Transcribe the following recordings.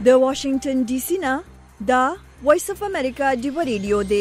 د واشنگټن ډي سي نه دا وایس اف امریکا ډیو ریډیو دی.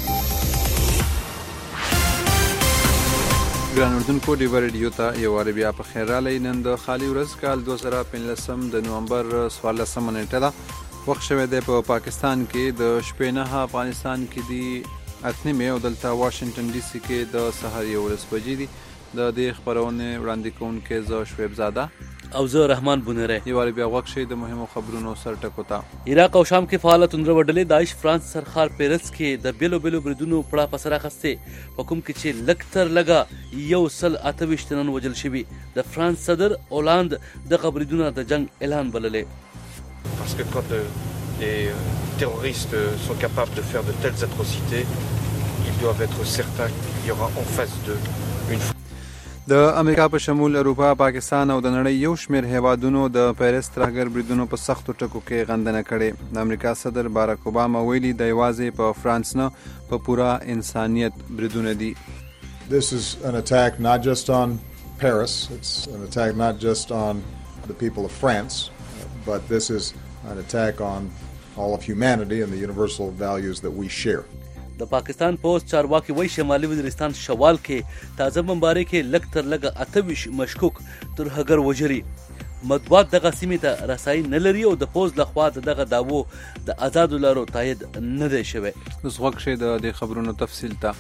ګران اردوونکو ډیو ریډیو ته یو وار بیا په خیر راغلی. نن د خالي ورځ کال 2015 د نومبر 14 نیټه ده. وخت شوی دی په پاکستان کې د شپې 9 افغانستان کې دی 8 او دلته واشنگټن ډي سي کې د سهار 11 بجې دي. د دې خبرونه وړاندې کوونکې زه شعیب زاده او زه رحمان بونره. یوار بیا وخت شي د مهمو خبرونو سر ټکو ته. عراق او شام کې فعال توندره وډلې داعش فرانس سرخار پیرس کې د بیلو بیلو بریدونو پړه پسره خسته په کوم کې چې لکتر لګا 128 تنن وجل شوی. د فرانس صدر اولاند د بریدونو د جنگ اعلان بللې. Parce que quand les terroristes sont capables de faire de telles atrocités, ils doivent être certains qu'il y aura en face d'eux une. د امریکا په شمول اروپا، پاکستان او د نړۍ یو شمېر هیوادونو د پیرس ترهګر بریدونو په سختو ټکو کې غندنه کړې. د امریکا صدر باراک اوباما ویلي د یوازې په فرانس نه په پوره انسانیت بریدونه دي. This is an attack not just on Paris, it's an attack not just on the people of France, but this is an attack on all of humanity and the universal values that we share. د پاکستان پوسټ چارواکي وای شمالي وزیرستان شوال کې تازه بمبارۍ کې لکتر لګه 28 مشکوک ترهګر وجري. مطبوعات دغه سیمې ته رسایي نه لري او د پوز لخوا دغه داوو د آزادو لارو تایید نه دی شوی. اوس وخت شي د دې خبرونو تفصیل ته.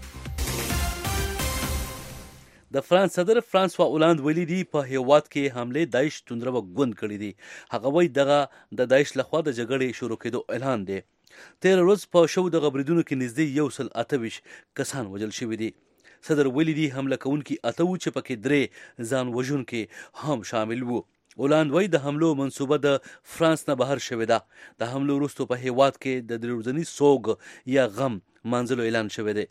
د فرانس صدر فرانسوا اولاند ویلي دی په هیواد کې حمله داعش توندره وګوند کړی دی. هغه وای دغه د داعش لخوا د جګړې شروع کېدو اعلان دی. 13 ورځ په شو د بریدونو کې نږدې 128 کسان وژل شوي دي. صدر ویلي دی حمله کوونکي 8 وو چې پکې 3 ځان وژونکي هم شامل وو. اولاند وای د حملو منصوبه د فرانس نه بهر شوې ده. د حملو وروسته په هیواد کې د دروځنی سوګ یا غم منځلو اعلان شوی دی.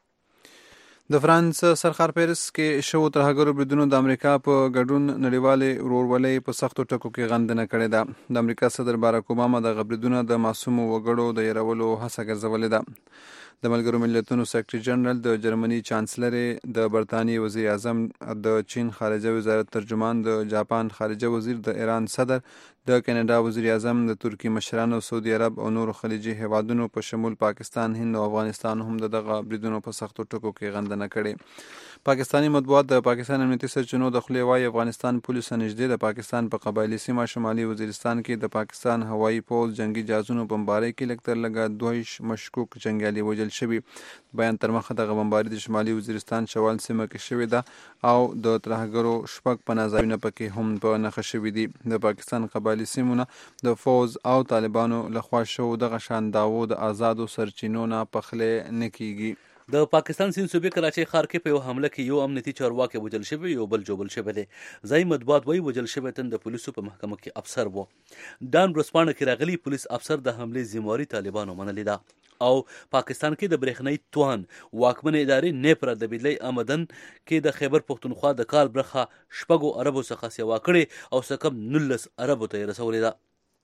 د فرانس سرخار پیرس کې شو ترهګرو بریدونو د امریکا په ګډون نړیوالې ورورولۍ په سختو ټکو کې غندنه کړې ده. د امریکا صدر باراک اوباما د بریدونو د معصومو وګړو د يرولو هڅه ګرځولې ده. د ملګرو ملتونو سیکرټري جنرال، د جرمني چانسلر، د برطانیې وزیر اعظم، د چین خارجه وزارت ترجمان، د جاپان خارجه وزیر، د ایران صدر، د کینیډا وزیر اعظم، د ترکی مشرانو، سعودي عرب او نورو خلیجي هیوادونو په شمول پاکستان، هند او افغانستان هم دغه بریدونو په سختو ټکو کې غندنه کړې. پاکستاني مطبوعات د پاکستان امنیتي سرچینو د خولې وایي افغانستان پولیسو نږدې د پاکستان په قبایلي سیمه شمالي وزیرستان کې د پاکستان هوایي پوځ جنگي جهازونو بمبارۍ کې لکتر لګا 2 مشکوک جنګیالي وژل شوي. بیان تر مخه دغه بمبارۍ د شمالي وزیرستان شوال سیمه کې شوې ده او د ترهګرو شپږ پناه ځایونه پکې هم په نښه شوي دي. د پاکستان قبایلي سیمونه د فوز او طالبانو لخوا شو دغه شان داوو د آزادو سرچینو نه پخلی نه کیږي. د پاکستان سیند صوبې کراچۍ ښار کې په یو حمله کې یو امنیتي چارواکي وژل شوی، یو بل جوبل شوی دی. ځایي مطبوعات وایي وژل شوی تن د پولیسو په محکمه کې افسر و. ډان ورځپاڼه کې راغلي پولیس افسر د حملې ذمہواري طالبانو منلې ده او پاکستان کې د برېښنايي توان واکمن ادارې نیپرا د بدلۍ آمدن کې د خیبر پښتونخوا د کال برخه 6 اربو څخه سیوا کړې او څه کم 19 اربو ته رسولې ده.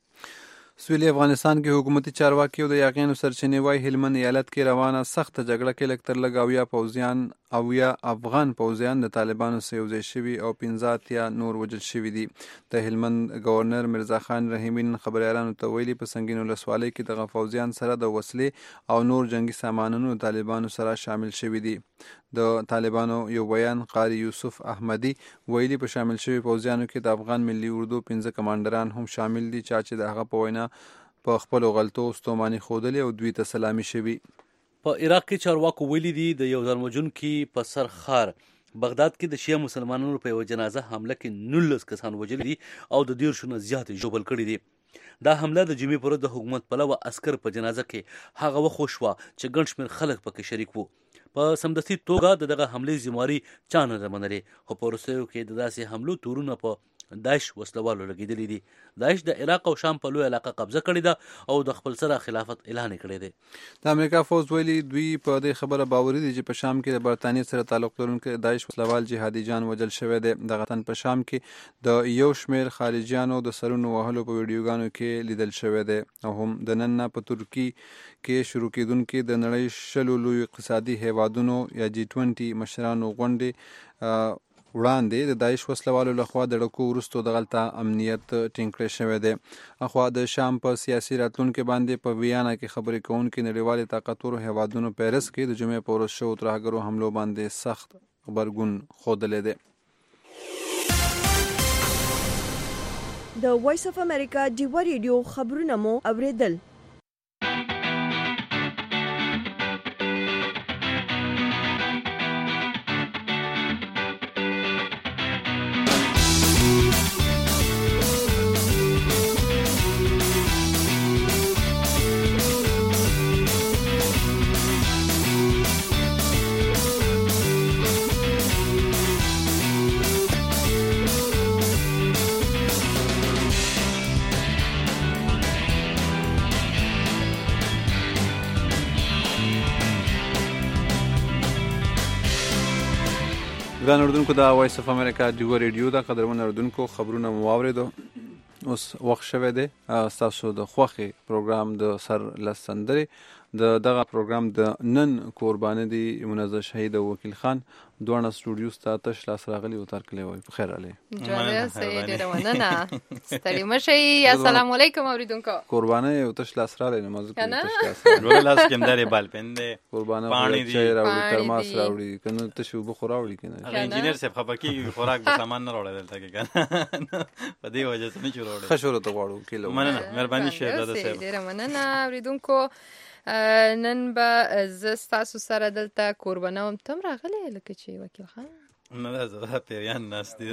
سویلي افغانستان کې حکومتي چارواکي او د یاغیانو سرچینې وایي هلمند ایالت کې روانه سخته جګړه کې لکتر لږ اویا افغان پوځیان د طالبانو سره یوځای شوي او 15 نور وژل شوي دي. د هلمند گورنر مرزا خان رحیمي نن خبریالانو ته ویلي په سنگین ولسوالۍ کې دغه پوځیان سره د وسلې او نور جنگي سامانونو طالبانو سره شامل شوي دي. د طالبانو یو بیان قاری یوسف احمدی ویلي په شامل شوي پوځیانو کې د افغان ملي اردو 15 کمانډران هم شامل دي چې د هغه په وینا په خپل غلطو ستوماني خودلې او دوی ته سلامي شوي. په عراق کې چارواکو ویلي دي د یو ځان وژونکي په سرخار بغداد کې د شیعه مسلمانانو په یو جنازه حمله کې 19 کسان وژل دي او د 10 نه زیات ژوبل کړي دي. دا حمله د جمعې پر ورځ د حکومت پلوه عسکر په جنازه کې هغه وخت وشوه چې ګڼ شمېر خلک پکې شریک وو. په سمدستي توګه دغه حملې ذمہواري چا نه ده منلې، خو په وروستیو کې د داسې حملو تورونه په داعش وسلوالو لګېدلي دي. داعش د عراق او شام په لوی علاقه قبضه کړې ده او د خپل سره خلافت اعلان کړی دی. د امریکا فوز ویلي دوی په دې خبره باوري دي چې په شام کې د برطانیې سره تعلق لرونکي داعش وسلوال جهادي جان وژل شوی دی. دغه تن په شام کې د یو شمېر خارجیانو د سرونو وهلو په ویډیوګانو کې لیدل شوی دی او هم د نن نه په ترکي کې شروع کېدونکي د نړۍ 10 لوی اقتصادي هیوادونو یا G20 مشرانو غونډې وړاندې د داعش وسلوالو لخوا د ډکو وروسته دغلته امنیت ټینګ کړی شوی دی. اخوا د شام په سیاسي راتلونکي باندې په ویانا کې خبرې کوونکي نړیوالې طاقتورو هیوادونو پیرس کې د جمعې په ورځ شوو ترهګرو حملو باندې سخت غبرګون ښودلی دی. د وایس اف امریکا ډیوا ریډیو خبرونه مو اوریدل. ګران اردوونکو د وایس اف امریکا ډیوا ریډیو د قدرمن اردوونکو خبرونه مو واورېدو. اوس وخت شوی دی ستاسو د خوښې پروګرام د سر لس سندرې. د دغه پروګرام د نن قرباني دی منزه شهید وکیل خان. دواړه سټوډیوز ته تش لاس راغلي او ترکلی وای په خیر علي جوړه سي ډیره مننه ستړي مشي. السلام علیکم اوریدونکو. قرباني او تش لاس راغلی نه مزه تش لاس ډول لاس کې مداري بال پنده قربانه پانی دی راوړي ترماس راوړي کنه تش وب خوراوړي کنه انجینیر صاحب خپکی خوراک به سامان نه راوړل دلته کې کنه په دې وجه څه نه جوړوړي خشوره ته غواړو کیلو مننه مهرباني شه دادا صاحب ډیره مننه اوریدونکو. نن به زه ستاسو سره دلته قربانه وم. تم راغلی لکه چې وکیل خان نه زه پیریان ناس دي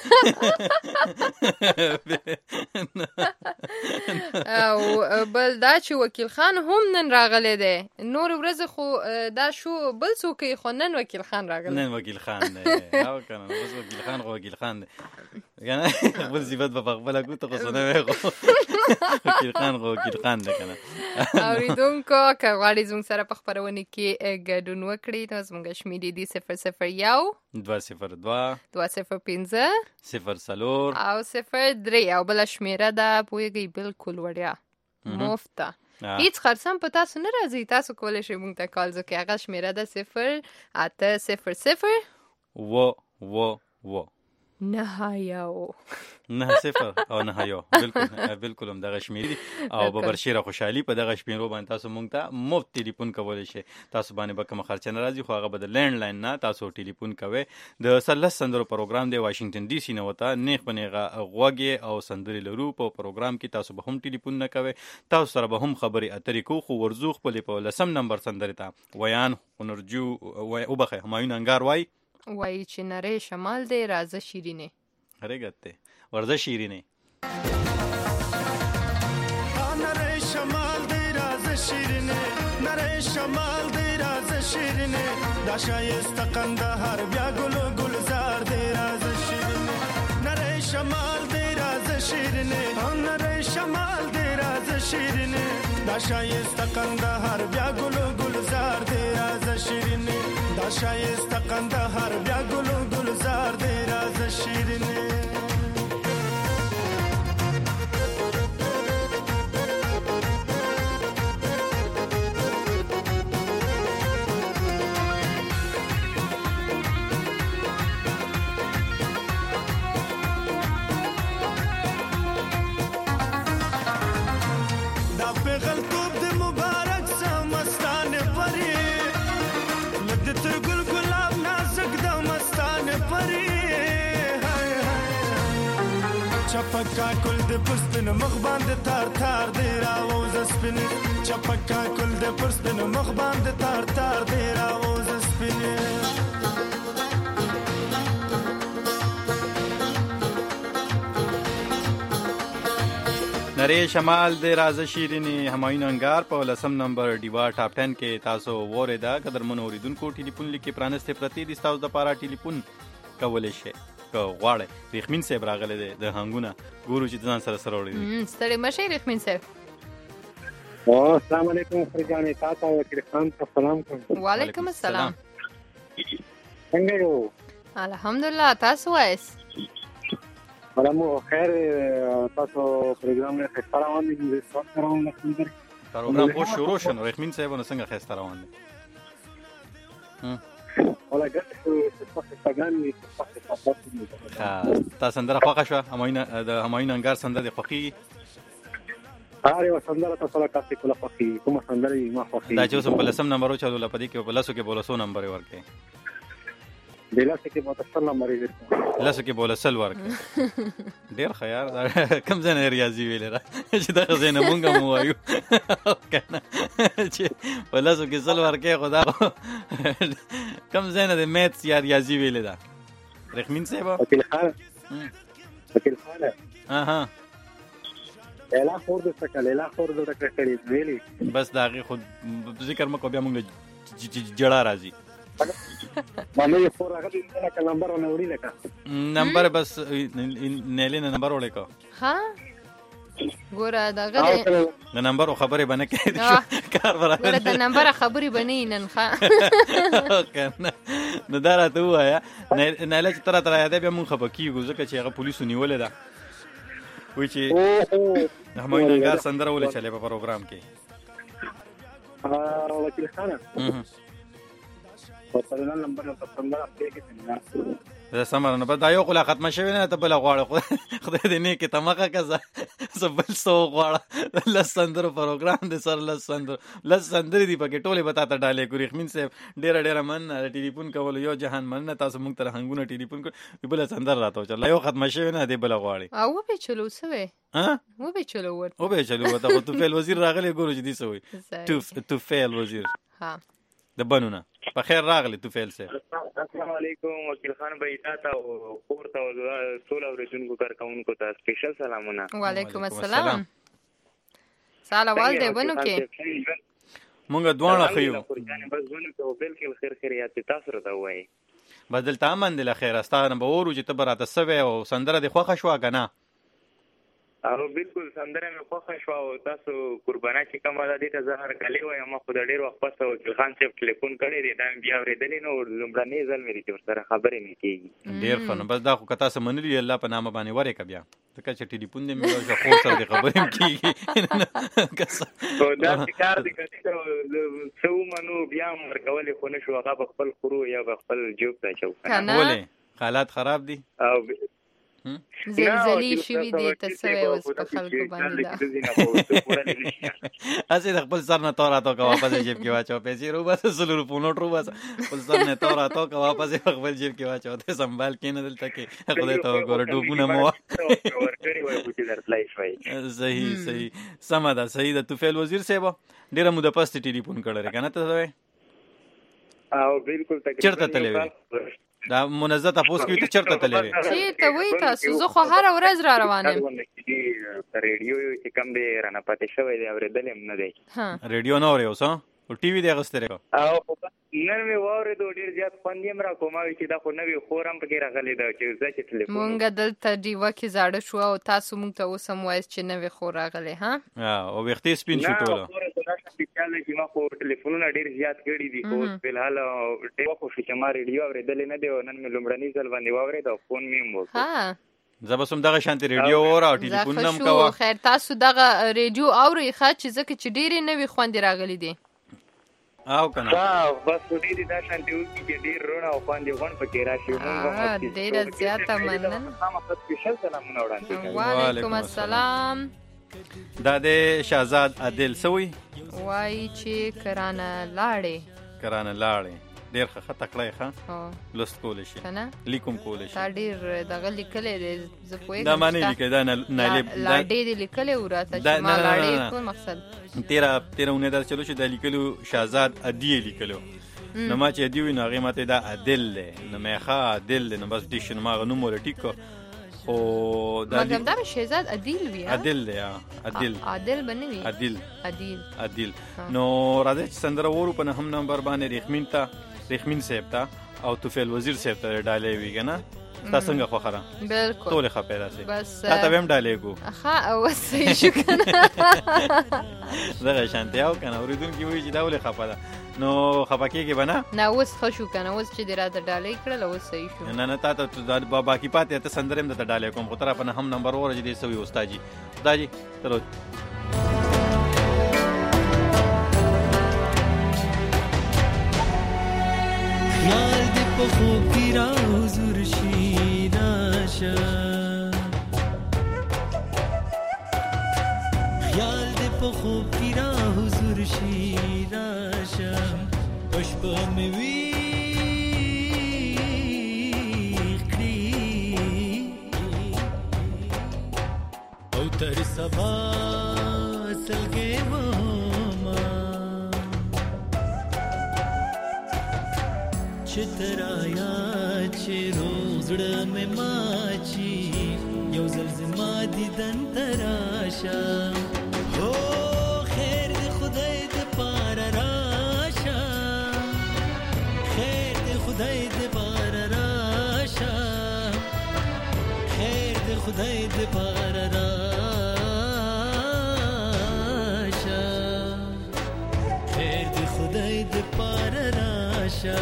او بل دا چې وکیل خان هم نن راغلی دی. نور ورځ خو دا شو بل څوک خو نن وکیل خان راغلی. نن وکیل خان دی او کنه بس وکیل خان خو وکیل خان دی کنه بل صفت په خپل کوته خو نه وي وکیل خان خو وکیل خان دی کنه. اوریدونکو که غواړئ زموږ سره په خپرونه کې ګډون وکړئ نو زموږ شمیرې دي 001 202 205 04 او 03 او بل شمیره ده پوهیږئ بالکل وړیا مفته هیڅ خرڅم په تاسو نه راځي. تاسو کولی شئ موږ ته کال وکړئ. هغه شمیره ده 0800 نه صفر او نه یو بالکل هم دغه شمیرې او ببرشیره خوشحالي په دغه شمیرو باندې تاسو مونږ ته مفت ټلیفون کولی شئ. تاسو باندې به کومه خرچه نه راځي خو هغه به د لینډ لاین نه تاسو ټلیفون کوئ. د سلس سندرو پروګرام دی واشنگټن ډي سي نه وته نیغ په نیغه غوږې او سندرې لرو. په پروګرام کې تاسو به هم ټلیفون نه کوئ. تاسو سره به هم خبرې اترې کوو خو ورځو خپلې په 10 نمبر سندرې ته ویان هنرجو وبخې همایون انګار وایي چې نری شمال دی رازه شیرینه هرګته ورزه شیرینه نری شمال دی رازه شیرینه نری شمال دی رازه شیرینه دا شایسته قندهار بیا ګل ګلزار دی رازه شیرینه نری شمال دی رازه شیرینه نری شمال دی رازه شیرینه دا شایسته قندهار بیا ګل ګلزار دی رازه شیرینه دا شایسته قندهار بیا ګل ګلزار دی رازه شیرینه چپکا کل د پرستن مخ باندې تار تار دی راوز سپین چپکا کل د پرستن مخ باندې تار تار دی راوز سپین نری شمال د رازه شیرینی همایون انګار په 10 نمبر ډیوا ټاپ 10 کې تاسو وریدا قدرمن اوریدونکو ټلیفون لیکي پرانسته پرتی دي تاسو د پارا ټلیفون کولای شئ که غواړئ. ریخمین صاحب راغلی دی د هنګونه ګورو چې ځان سره سره وړي. ستړي مشئ ریخمین صاحب. السلام علیکم فرجانې تاسو وکیل خان ته سلام کوم. وعلیکم السلام. څنګه یو؟ الحمدلله تاسو وایس؟ مو خیر تاسو پروګرام نه ښه روان دي د سوت روان نه پروګرام خو شروع شون ریخمین صاحب نو څنګه ښه روان دي؟ ولا ګټه په ستګانی په تاسو ها تا سندره خوښه شو همایون انګار سندره خوښي هغه سندره تاسو لا کاسي کوله خوښي کومه سندره ما خوښي دا چې اوس په لسم نمبر چلو لپاره کې په لاسو کې بولسو نمبر ورکې دلته کې متصل نمبر یې لاسو کې بولسل ورکې ډیر خيار کم ځنه ریاضي ویل را چې دا ځنه مونږه مو وایو کنه چې په لاسو کې سل ورکې خدا کم ځنه د میتس یا ریاضي ویل دا رحمین صاحب وکیل خان اها لا خور د سکه لا خور د کړي ویلي بس دا غي خود ذکر مکو بیا مونږ جړه راځي باندې فور هغه دې نه نمبر نه وړي لکه نمبر بس نه نمبر وړي ها ګوره دا غره د نمبر خبرې باندې کې کار ورا ګوره د نمبر خبرې باندې نن ښه کنه نو دا راته وایا نه لکه تر یاد به مونږ خپکیږو ځکه چې هغه پولیسو نیولې ده وای چې همایون انګار سندره ولې چلے په پروګرام کې وکیل خان په نمبر په سندره کې زه سمره نه دا یو خلا ختمه شوی نه ته بل غواړه خدای دې نه کې تماقه کزه زبل سو غواړه لسندر پروګرام دې سر لسندر دی پکې ټوله بتا ته ډالې ګوري خمین صاحب ډیر من ټلیفون کول یو جهان من نه تاسو مونږ تر هنګونه ټلیفون کو بل سندر راته چل یو ختمه شوی نه دې بل غواړي او به چلو سوي و به چلو ورته تو فعل وزیر راغلی ګورو چې دی سوي تو فعل وزیر ها د بنونه په خیر راغلی تو فعل سه السلام علیکم وکیل خان بھائی تاسو پور ته ټول اوریدونکو کارکونکو ته سپیشل سلامونه وعلیکم السلام سلام دې بنو کې مونږ دوه خيو بس بنو ته بالکل خیر خیریات تاسو ته وای بدل تامن د خیر استانه به ورو چې تبراته سوي او سندره د خوخه شو کنه او بالکل سندره مې خوښه شو او تاسو قربانه چې کومه ده دې ته زهر کلی وایم ما خو د ډیر وخت پس وکیل خان صاحب ټلیفون کړی دی دا بیا اورېدلې نو لومړنی ځل مې چې ورسره خبرې نه کېږي ډیر ښه بس دا خو که تاسو منلي الله په نامه باندې ورې بیا ځکه چې ټلیفون دې مې او خور سره خبرې کېږي نو دا کار دی چې څو منو بیا مرکولې خو نه شو هغه خپل خورو یا خپل جوب ته چو ولې حالات خراب دي او زلزلې شوي دي تسوي اوس په خلکو باندې اسې د خپل سر نه تورا تو کا واپس جیب کې واچو پیسې رو بس سلو په نوټ رو بس خپل سر نه تورا تو کا واپس خپل جیب کې واچو ته سنبال کې نه دلته کې خدای ته ګور ډوبونه مو صحیح سم ده صحیح ده تو فعل وزیر صاحب ډیره مو د پاست ټلیفون کړل کنه ته او بالکل چرته تلوي دا منزه تاسو کې ته چرته تلوي چې ته وای تاسو زه خو هر ورځ را روانم ریډیو چې کم دی رانه پاتې شوی دی اورېدل هم نه دی ریډیو نه اوري اوس او ټي وي دی غستره او نن مې واورېدو ډېر زیات خوند یې را کوماوي چې دا خو نوې خور هم پکې راغلی ده چې زه چې ټلیفون مونږ دلته ډیوه کې زاړه شو او تاسو مونږ ته اوس هم وایست چې نوې خور راغلی ها او وختي سپین شو ټوله چې ما خو ټلیفونونه ډېر زیات کړي دي خو فلحال ډېر خوښ چې ما ریډیو اورېدلې نه دی او نن مې لومړني ځل باندې واورېد او فون مې هم وکړ زه بس هم دغه شانتي ریډیو اور او ټلیفون هم کوه خیر تاسو دغه ریډیو اورئ ښه چې ځکه چې ډېرې نوې خوندې راغلي دي او کنه بس دې دا شانتي وکړي چې ډېر رونه او خوندې غون پکې راشي مونږ ډېره زیاته مننه وعلیکم السلام دا د شهزاد عادل سوی وای چې کرانه لاړې ډیر ښه تکړه ښه لوست کول شي کنه لیکوم کول شي تا ډیر دغه لیکلې دي زه پوهیږم دا معنی لیکل دا نه لاړې دي لیکلې وراته چې ما لاړې کوم مقصد 13 در چلو چې د لیکلو شهزاد عادی لیکلو نو ما چې دی وینم هغه ماته دا عادل نه مېخه عادل نه بس ډیشن ما غنوم ولا ټیکو خو دا مګم دا شهزاد عادل وی عادل بنوي عادل نو راځي سندره ورو په هم نمبر باندې رحمین صاحب ته او توفیل وزیر صاحب ته ډالې وی کنه تاسو څنګه خو خره بالکل ټول ښه پیدا سي بس تاسو هم ډالې کو ها او صحیح شو کنه زه شانتي او کنه اوریدونکو وی چې دا ولې خپه ده نو خپه کېږي بنا نه اوس خو شو کنه اوس چې دراته ډالې کړل اوس صحیح شو نه تاسو د باقی پاتې ته سندرم د ډالې کوم خو تر په هم نمبر ور دي سوي استاد جی تر خیال خوب گیرا حضور شیراشه خیال دی په خوب گیرا حضور شیراشه پشپا می ویخ کری او تر سبا سلگه وما چترایا چه روزړه مې ماچی یو زلزما دیدن تراشا هو خیر دی خدای دی پار راشا خیر دی خدای دی پار راشا خیر دی خدای دی پار راشا خیر دی خدای دی پار راشا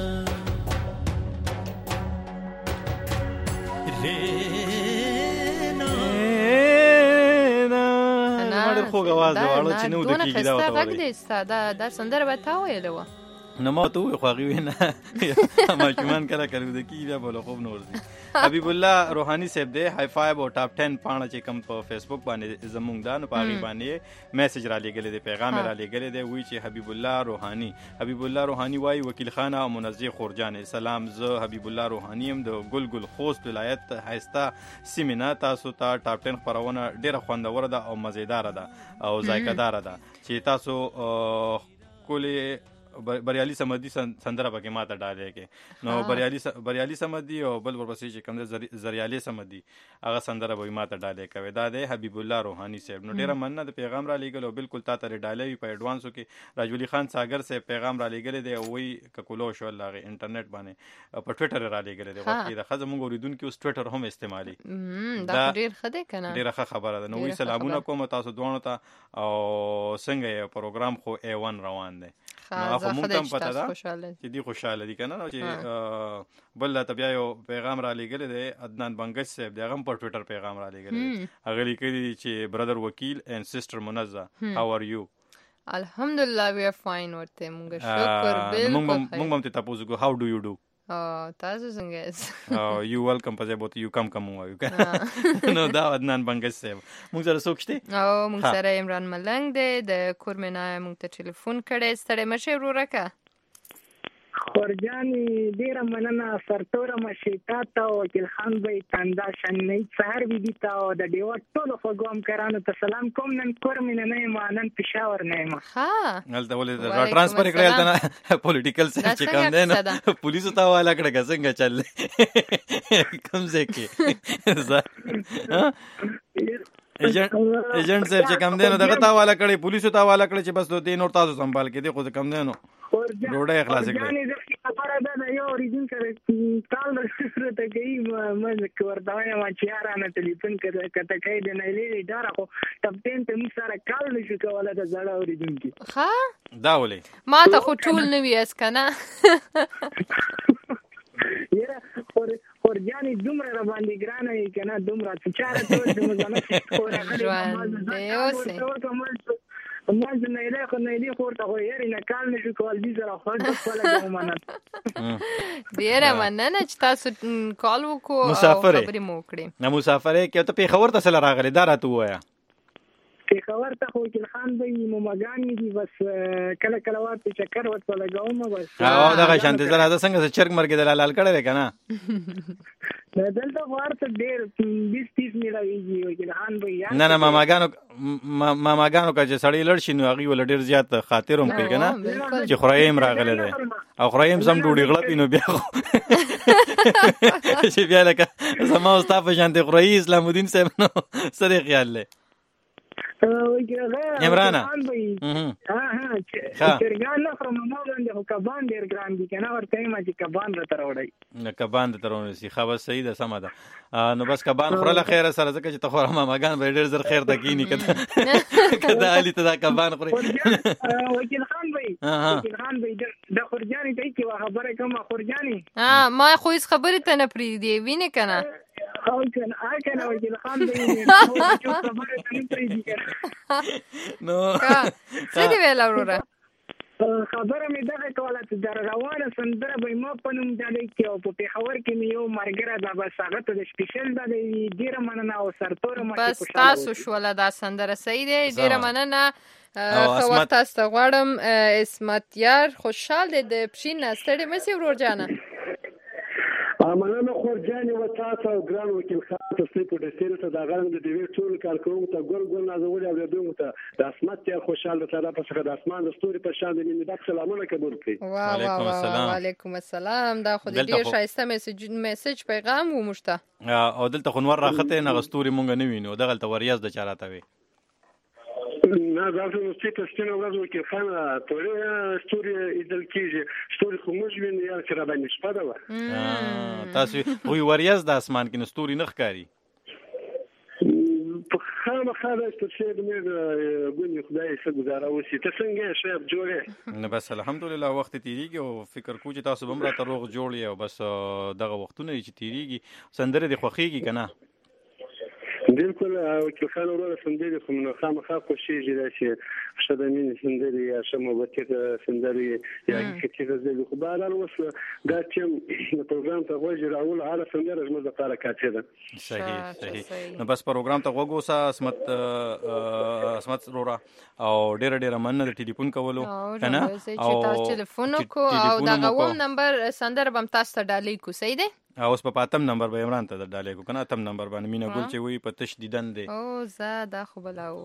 خوږ आवाज واړو چې نو د کیږي دا وته غږ دې ساده دا سندره به تا ویلو نو ما ته خو غوي نه ما کومن کله کړو د کیږي بوله خوب نور دي حبیب الله روحانی صاحب دې های فایو او ټاپ 10 پاڼه چې کم په فیسبوک باندې زمونږ دا نو پاغي باندې میسج را لګلې دې پیغام را لګلې دې وی چې حبیب الله روحانی وای وکیل خانه او منزه خورجان سلام زه حبیب الله روحانی هم د ګلګل خوست ولایت هستا سیمینا تاسو ته ټاپ 10 خبرونه ډیره خوندور ده او مزیدار ده او ذایقه دار ده چې تاسو کولې بریالي سمدي سندره پکې ماته ډالې کې نو بریالي سمدي او بل ورپسې چې کوم زریالي سمدي هغه سندره به ماته ډالې کوي دا دی حبیب الله روحانی صاحب نو ډیره مننه د پیغام را لېږل او بالکل تا ته ډالې په ایڈوانسو کې راجولی خان ساګر صاحب پیغام را لېږل دی او وی ککولو شو الله انټرنیټ باندې په ټوئیټر را لېږل دی وکړي د خزه مونږ اوریدونکو اوس ټوئیټر هم استعمالي دا ډیر خده کنه ډیره خبره ده نو وی سلامونه کوم تاسو دوه ته او څنګه پروګرام خو A1 روان دی نو هغه مونږ هم پته ده چې دی خوشاله دي کنه چې بل ته بیا یو پیغام را لېږل دی عدنان بنگش صاحب دی هغه په ټوئیټر پیغام را لېږل دی هغه لیکلی چې برادر وکیل اینڈ سسټر منزه هاو ار یو الحمدلله وی ار فاین ورته مونږ شکر بالکل مونږ هم ته تاسو کو هاو ډو یو ډو تاسو څنګه یو ویلکم په ځای بوت یو کم وایو نو دا عدنان بنگش صاحب مونږ سره څوک شته او مونږ سره عمران ملنګ دی د کورمنا مونږ ته ټلیفون کړي ستړي مشه ورورکه خورجانی ډیره مننه سرتوره مشیتا ته وکیل خان بای تندا شنې سهار ویدی ته او د دیو ټولو فګوم کرانو ته سلام کوم نن کورمینه نه ما نن پېښور نه ما ها هلته ولې را ترانسفر کړل ته پولیټیکل سره چې کوم دی نو پولیسو ته والا کړه څنګه چل کوم ځای کې ایجنٹ صاحب چې کم دی نو دغه تا والا کړی پولیسو ته والا کړی چې بس دوی نور تاسو سنبال کې دی خو کم دی نو روډه اخلاص کړی خبره ده یو ریډینګ کړی کال د سره ته کوي مې ورته ما چې یارانه ټلیفون کته کوي د نه لري ډار خو کپټین ته موږ سره کال نشو کولای د زړه اوریدونکي ها دا ولې ما ته خو ټول نه ویاس کنه یره خورجانی دومره را باندې ګرانه یې کنه دومره چې چاره ته موږ نه شو ما د نه له خو نه دی خورته خو یې نه کال نشو کول دي زره خو د خپل ګومانت ډیره مننه چې تاسو کال وکړو خبرې مو کړې نه مسافرې کې ته په خبر ته سره راغلی دا راته وایا په خبر ته خو وکیل خان به مومګان دي بس کله کله ورته چکر ورته لګاوم بس او دا شانته زره دا څنګه چرګ مرګ دلال کړه کنه دلته ورته ډېر 20-30 میلاویږي وکیل خان به نه ماماګانو چې سړی لړ شي نو هغه ول ډېر زیات خاطر هم کوي کنه چې خرایم راغله ده او خرایم سم ډوډۍ غلطی نو بیا چې بیا لکه زما استاد شانته خرای اسلام الدین صاحب نو سره خیال له عمران چرګان نه خرم نو باندې خو کبان ډیر ګران دي کنه ورته ما چې کبان را تروړی نه کبان ته ترونه سي خبر صحیح ده سم ده نو بس کبان خورله خیر سره ځکه چې ته خو ما ماګان به ډیر زر خیر تکینی کده علي ته دا کبان خوري وکیل خان بھائی د خورجانی ته کی خبره کوم خورجانی ما خو هیڅ خبره ته نه پری دی وینه کنه او کنه وکیل خان بھائی نو څه دی ویل اورره خبره مې دغه کوله چې د روانه سندره به ما په نوم ډالۍ کې او په پېښور کې مې یو ملګری دا بس هغه ته د سپیشل ډالۍ ډېره مننه او سرتوره مه بس تاسو شوله دا سندره صحیح دی ډېره مننه ښه وخت تاسو ته غواړم عصمت یار خوشحال دی د پښین نه ستړی مه سې ورور جانه مننه خور جانې و تاسو او ګران وکیل خان تصدیق په ډسټیل ته دا غرم د دې ټول کارکونکو ته ګل نازولې او دوی ته د عصمت یار خوشحال د طرف څخه د اسمان د ستوري په شان د مینې د سلامونه قبول کړئ وعلیکم السلام دا خو ډېر ښایسته میسج پیغام و موږ ته او دلته خو نور راخته نه غستوري مونږ نه وینو دغه ته وریاض د چاراته وي نه دا څه نو چې تاسو نو ورځو کې خانه ټولې ستوري ایدل کېږي ستوري خو موږ ویني یا چې را باندې شپه ده تاسو وی وریاض د اسمان کې ستوري نه ښکاری په خامخا د ستوري د مې ګونی خدای څخه گزاره وسی ته څنګه شپ جوړه نه بس الحمدلله وخت تیریږي او فکر کوم چې تاسو بمره ته روغ جوړی او بس دغه وختونه چې تیریږي سندره د خوخیږي کنه بالکل وکیل خان ورو سندري خو نو خامخا خوشیږي چې شدمین سندري یا شموبته سندري یا کیږي د خو بهر اوس دا چې پروګرام ته وځي راول اعلی سندره زموږ لپاره کافي ده صحیح نو بس پروګرام ته وګوسه اسمت رورا او ډېر مننه د ټلیفون کولو کنه او ټلیفون کو او دا غووم نمبر سندره بم تاسو ته ډالۍ کو صحیح ده اوس په پاتم نمبر به عمران ته ډالۍ کو کنه اتم نمبر باندې مینا ګل چې وی په تشدیدن دی او زاده خو بلاو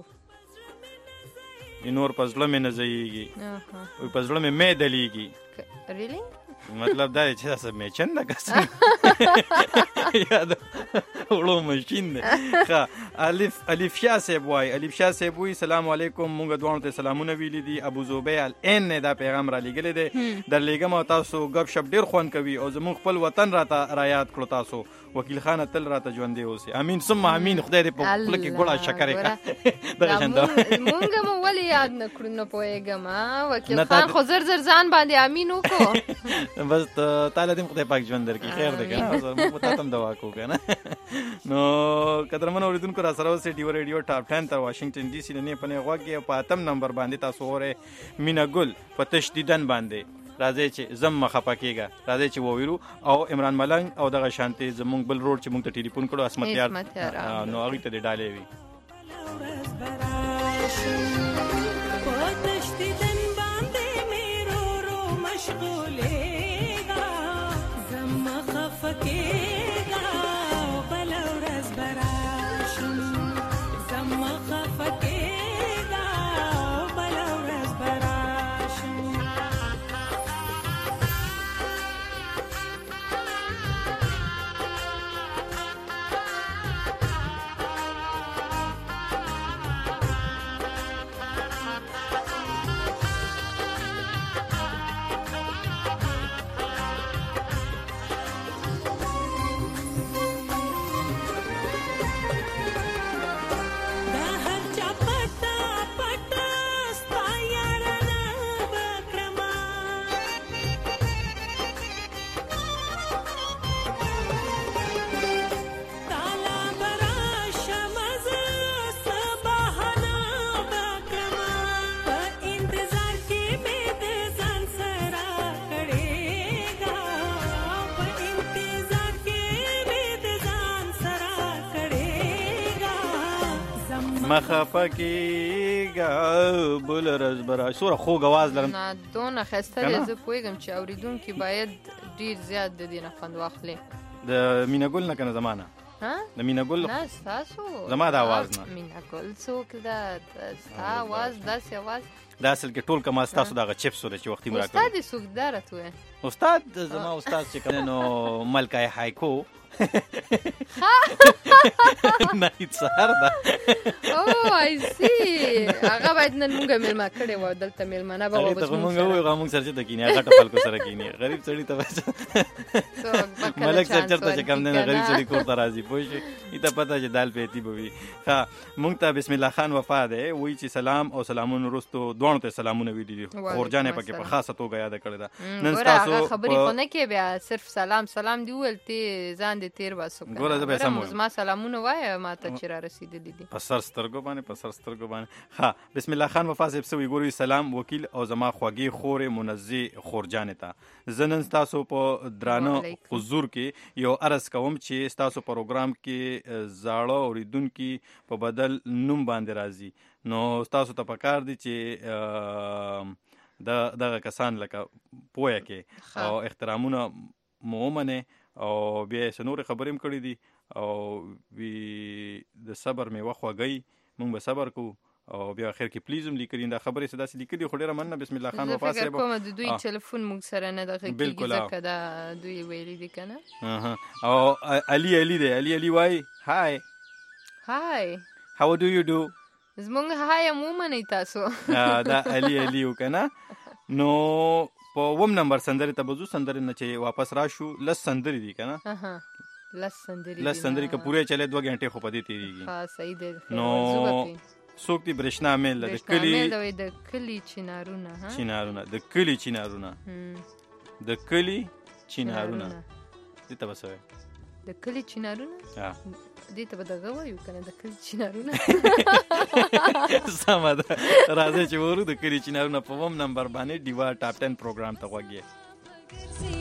نور پزړه مې نه ځيږي او پزړه مې دلیږي ریلی مطلب دا چې تاسو مې چنده کس یاد وړو ماشين ده الف شاه صاحب وای سلام علیکم مونږ دوه ته سلامونه ویلي دي ابو زبیل ان دا پیغام را لګل دي در لګم تاسو غب شپ ډیر خوان کوي او زموږ خپل وطن راته رایات کړو تاسو وکیل خان تل راته ژوندې اوسي امين ثم امين خدای دې په خپل کې ګوړه شکر وکړي دغه څنګه مونږ مو ولې یاد نکړو نه پوهېږم وکیل خان خو زر ځان باندې امين وکړو بس تعالی دې خدای پاک ژوند درکړي خیر دې کنه موږ په تاسو دوا کو کنه نو قدرمن اوریدونکو را سره اوسې ډیو ریډیو ټاپ 10 تر واشنگټن ډي سي نه پنه غوږی په اتم نمبر باندې تاسو اوره مینا ګل په تشدیدن باندې راځي چې زم مخه پکېګا راځي چې وویرو او عمران ملنګ او دغه شانتي زمونږ بل روډ چې مونږ ته ټلیفون کړو اسمت یار نو هغه ته ډالې وی مخفقېږه بل ورځ به راشي څومره خوږ اواز لرم نه دونه ښایسته دی زه پوهېږم چې اورېدونکي باید ډېر زیات د دې نه خوند واخلي د مینا ګل نه که نه زما نه د مینا ګل نه ستاسو زما د اواز نه مینا ګل څوک ده ستا اواز داسې اواز دا اصل کې ټول کما ستاسو دغه چپسو ده چې وختي مو راکړو استاد یې څوک ده راته وایه استاد زما استاد چې کوم نو ملکه هایکو نایت سهار ده او آی سی هغه باید نن مونږ مېلمه کړې وه دلته مېلمانه به مونږ وایو موږ سره چېرته کښېني غټو خلکو سره کښېني غریب سړي ته ملک صاحب چېرته چې کوم دی نه غریب سړي کور ته راځي پوه شوې ای ته پته چې دال پیتي به وي ښه مونږ ته بسم الله خان وفا دی وایي چې سلام او سلامونه وروستو دواړو ته سلامونه ویلي دي خورجان یې پکې په خاصه توګه یاده کړې ده نن ستاسو خبرې خو نه کې بیا صرف سلام دی ویل تی ځان دې تیر واسو ګوره زه به سم ما سلامونه وایه ما ته چې را رسیدلی دي په سر سترګو باندې ها بسم الله خان وفا صاحب سوي ګوري سلام وکیل او زما خوږی خورې منزه خورجان ته زنن تاسو په درانه حضور کې یو عرض کوم چې تاسو پروګرام کې زاړه اوریدونکو په بدل نوم باندې راځي نو تاسو ته پکار دي چې دغه کسان لکه پوهه کې او احترامونه مومنه او بیا سنور خبرېم کړې دي او وی د صبر می وخوږی مونږ به صبر کو او بیا اخر کې پلیز هم لیکلین دا خبرې صدا سې لیکلي خو ډیره مننه بسم الله خان وفا صاحب زه فکر کوم د دوی ټلیفون مونږ سره نه دغه کېږي ځکه دا دوی ویلي دي کنه او علي وای هاي how do you do زمونږ هاي عموما تاسو دا علي وکنه نو په وم نمبر سندري ته بزو سندري نه چې واپس راشو لس سندري دي کنه لس سندري که پوره چلے 2 غنټه خو پدې تیریږي ها صحیح دی نو څوک دی برېښنا میل د کلی چینارونه د کلی چینارونه دې ته وسوي د کلی چینارونه دې ته به دغه وایو کنه د کلی چینارونه سمه ده راځي چې ورو د کلی چینارونه په وم نمبر باندې ډیوا ټاپ 10 پروګرام ته وګورئ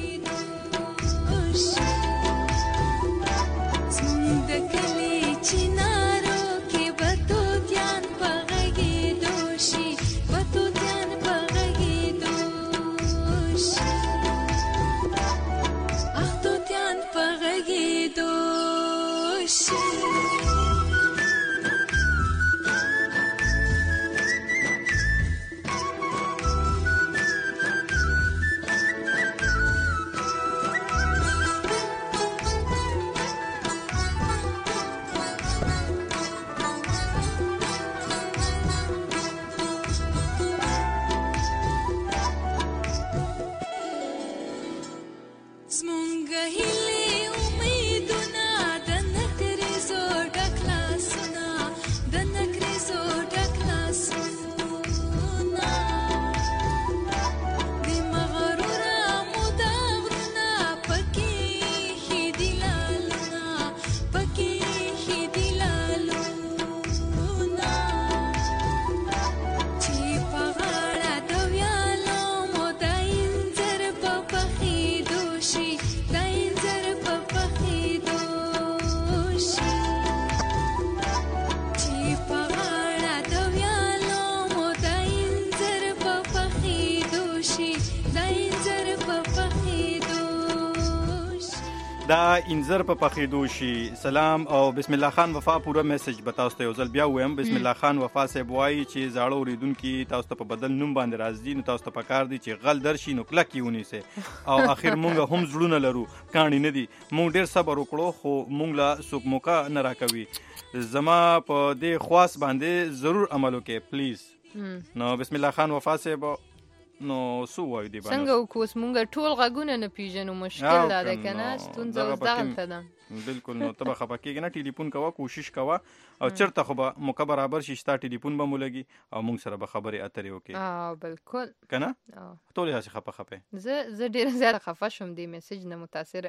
دا انذر په پخېدو شي. سلام او بسم الله خان وفا پوره میسج به تاسو ته یو ځل بیا وایم. بسم الله خان وفا صاحب وایي چې زاړه اوریدونکي تاسو ته په بدل نوم باندې راځي، نو تاسو ته پکار دي چې غل درشي نو کلک یې ونیسئ او اخر مونږ هم زړونه لرو، کاڼي نه دي. مونږ ډېر صبر وکړو خو مونږ له څوک موقع نه راکوي. زما په دې خواست باندې ضرور عمل وکړئ پلیز. نو بسم الله خان وفا صاحب نو سو وای دی باندې څنګه وکوس مونږ ټول غږونه نه پیژنو، مشکل دا ده کنه ستونزه اوس دغلته ده. بالکل نو ته به خفه کېږې نه، ټلیفون کوه، کوشش کوه او چېرته خو به موقع برابر شي ستا ټلیفون به مو لګي او مونږ سره به خبرې اترې وکړې. بالکل که نه ټولې هسې خفه زه ډېره زیاته خفه شوم دې میسج نه متاثره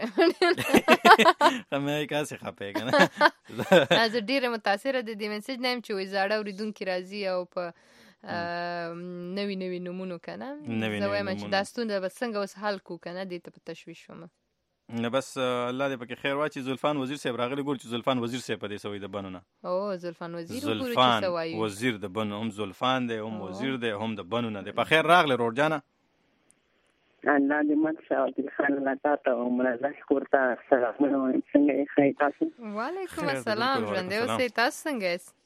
مې کاسې خفه که نه زه ډېره متاثره د دې میسج نه یم چې وایي زاړه اورېدونکي راځي او په نوی نومونو کنه زه وایم چې دا ستونزه به څنګه اوس حل کو کنه دې ته په تشویش شوم. نه بس الله دې پکې خیر واچي. زلفان وزیر صاحب راغلی، ګور چې زلفان وزیر صاحب په دې سوي د بنو نه. او زلفان وزیر ګور چې سوي وزیر د بنو هم زلفان دی هم وزیر دی هم د بنو نه دی. په خیر راغلی روډ جانه. الله دې مت شاو خان الله تاسو او منازح کوړه سلامونه څنګه ښه تاسو؟ وعلیکم السلام ژوند اوسې تاسو څنګه یاست؟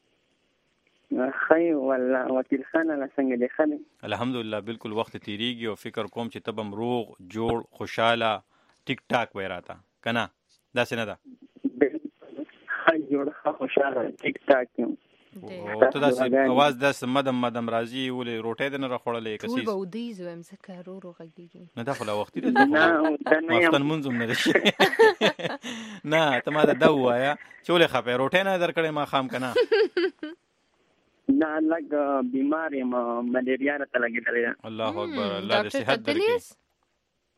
خی والله وکیل خان الله څنګه دی؟ ښه دی الحمدلله. بالکل وخت تیریږي او فکر کوم چې تبم روغ جوړ خوشاله ټیک ټاک وای راته که نه داسې نه ده؟ ښه جوړ خوشاله ټیک ټاک یم. ته داسې اواز داسې مدم راځي ولې روټۍ دې نه راخوړلې ټول به ودیز وایم ځکه رو غږېږي. نه دا خو لا وختي دی ماخوتن لمونځ هم نه دی شوی. نه ته ما ته دا ووایه چې ولې خفه روټۍ نه در کړې ماښام که نه؟ نه لږ بیمار یم، ملیریا راته لګېدلې ده. الله اکبر، الله دې صحت درکړي.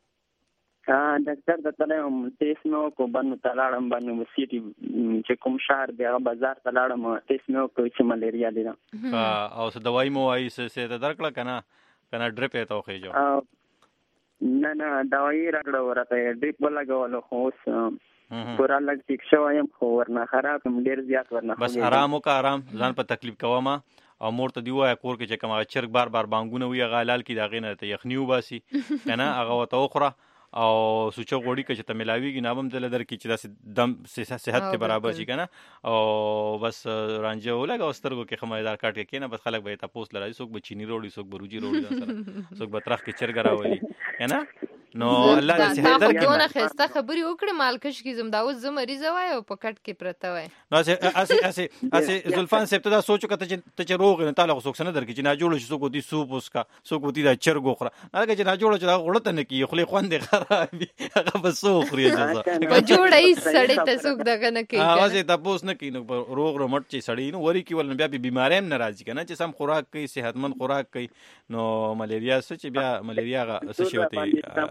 ډاکټر ته تلم ټیسټ مې وکړو بند ته لاړم باندې سیټي چې کوم شهر دی هغه بازار ته لاړم ټیسټ مې وکړو چې ملیریا دی او څه دوايي مو وایي څه ته درکړه کنه ډریپ یې ته وخېجو نه دوايي راکړه ورته ډریپ ولګولو خو اوس پورا لږ ټیک شوم خو ورنه خراب ډیر زیات ورنه بس آرام وکړه آرام ځان په تکلیف کوه او مور ته دی وای کور کې چې کوم چرګ بار بانګونه وي هغه حلال کی دا غینه ته یخنی وباسي کنه هغه وته وخوره او سوچو غوړي کې چې ته ملاويږي نابم دل در کې چې دا دم صحت ته برابر شي کنه او بس رانجه ولګه سترګو کې خمایدار کاټ کې کنه بس خلک به تاسو لري څوک به چینی روړي څوک بروجي روړي سره څوک به ترخ کې چرګ راولي کنه نو الله دې صحت درکړي دونه خسته خبري وکړه مالکش کې زم داوود زم مریض وای او پکټ کې پرته وای نو اسه زلفان صاحب ته دا سوچو کته چې روغ نه تعالی څوک سن درکې چې نه جوړ شي څوک دي سوپ وسکا څوک دي دا چرګ وخره هغه چې نه جوړ چې غړته نه کی خلی خوند خرابي هغه بس خوري اجازه په جوړای سړی ته څوک دغه نه کوي اوازه تاسو نه کینو روغ رومټ چې سړی نو وری کی ول بیا بیماری هم ناراضي کنه چې سم خوراک کوي صحتمند خوراک کوي نو ملیریا څه چې بیا ملیریا څه شي وته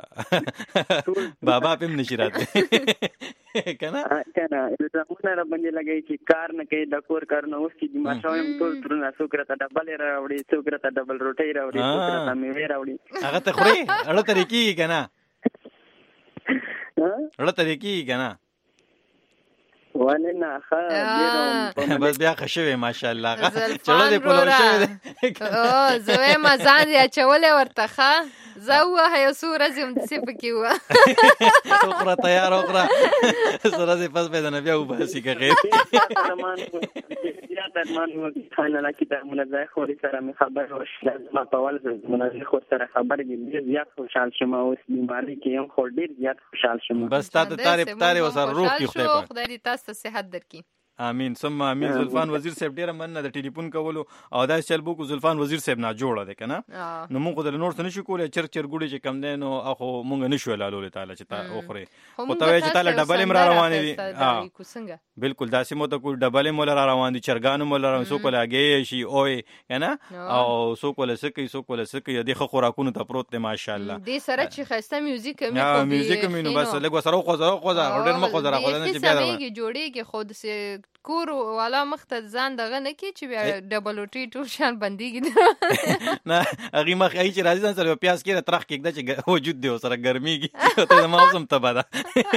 بابا پم نشی راته کنه زمونه را باندې لګی چې کار نه کوي د کور کار نه اوس کې ما شاوم ټول ترونه سوکرته ډبل راوړي سوکرته ډبل روټي راوړي سوکرته میوه راوړي هغه ته خوري اړه طریقې کنه اړه طریقې کنه ولنه بس بیا خشوي ماشاءالله چلو دې په لور شوی او زوی ما ځان یا چولې ورته ښه زوه هي سوره زم دې پکې و اوخره تیار اوخره سره دې پس به نه بیا وباسي که غیر یا درمان و خانه لا کتاب منځه خو سره مې خبر وشله ما په ول منځه خو سره خبر دې زیات خوشحال شوم او بیماری کې هم خو ډیر زیات خوشحال شوم بس تاره وسره روح کې خدای دې تاسو صحت درکړي امين ثم امين زلفان وزیر صاحب ډیره مننه د ټلیفون کولو او دا چلبو کو زلفان وزیر صاحب نه جوړه ده کنه نو موږ د نور څه نشو کولای چر ګوډي چې کم ده نو اخو موږ نشو لالو تعالی چې تا اخره او ته چې تعالی ډبل امر روان دي بالکل داسې مو ته کو ډبل مولا روان دي چرګان مولا روان سو کولا گی شي اوې کنه او سو کولا سکی د خوراکونو ته پروت دي ماشاءالله دې سره چې خسته میوزیک مې میوزیک مې نو بس لګ وسره خو ډېر مخ خو نه چې بیا جوړيږي خود سه کور والا مخته ځان دغه نه کی چې بیا ډبل ټی ټول شان بنديږي نه هغه مخ ای چې راځي ځان سره پیاس کې ترخ کې چې وجود دی سره ګرميږي ته موسم تبا ده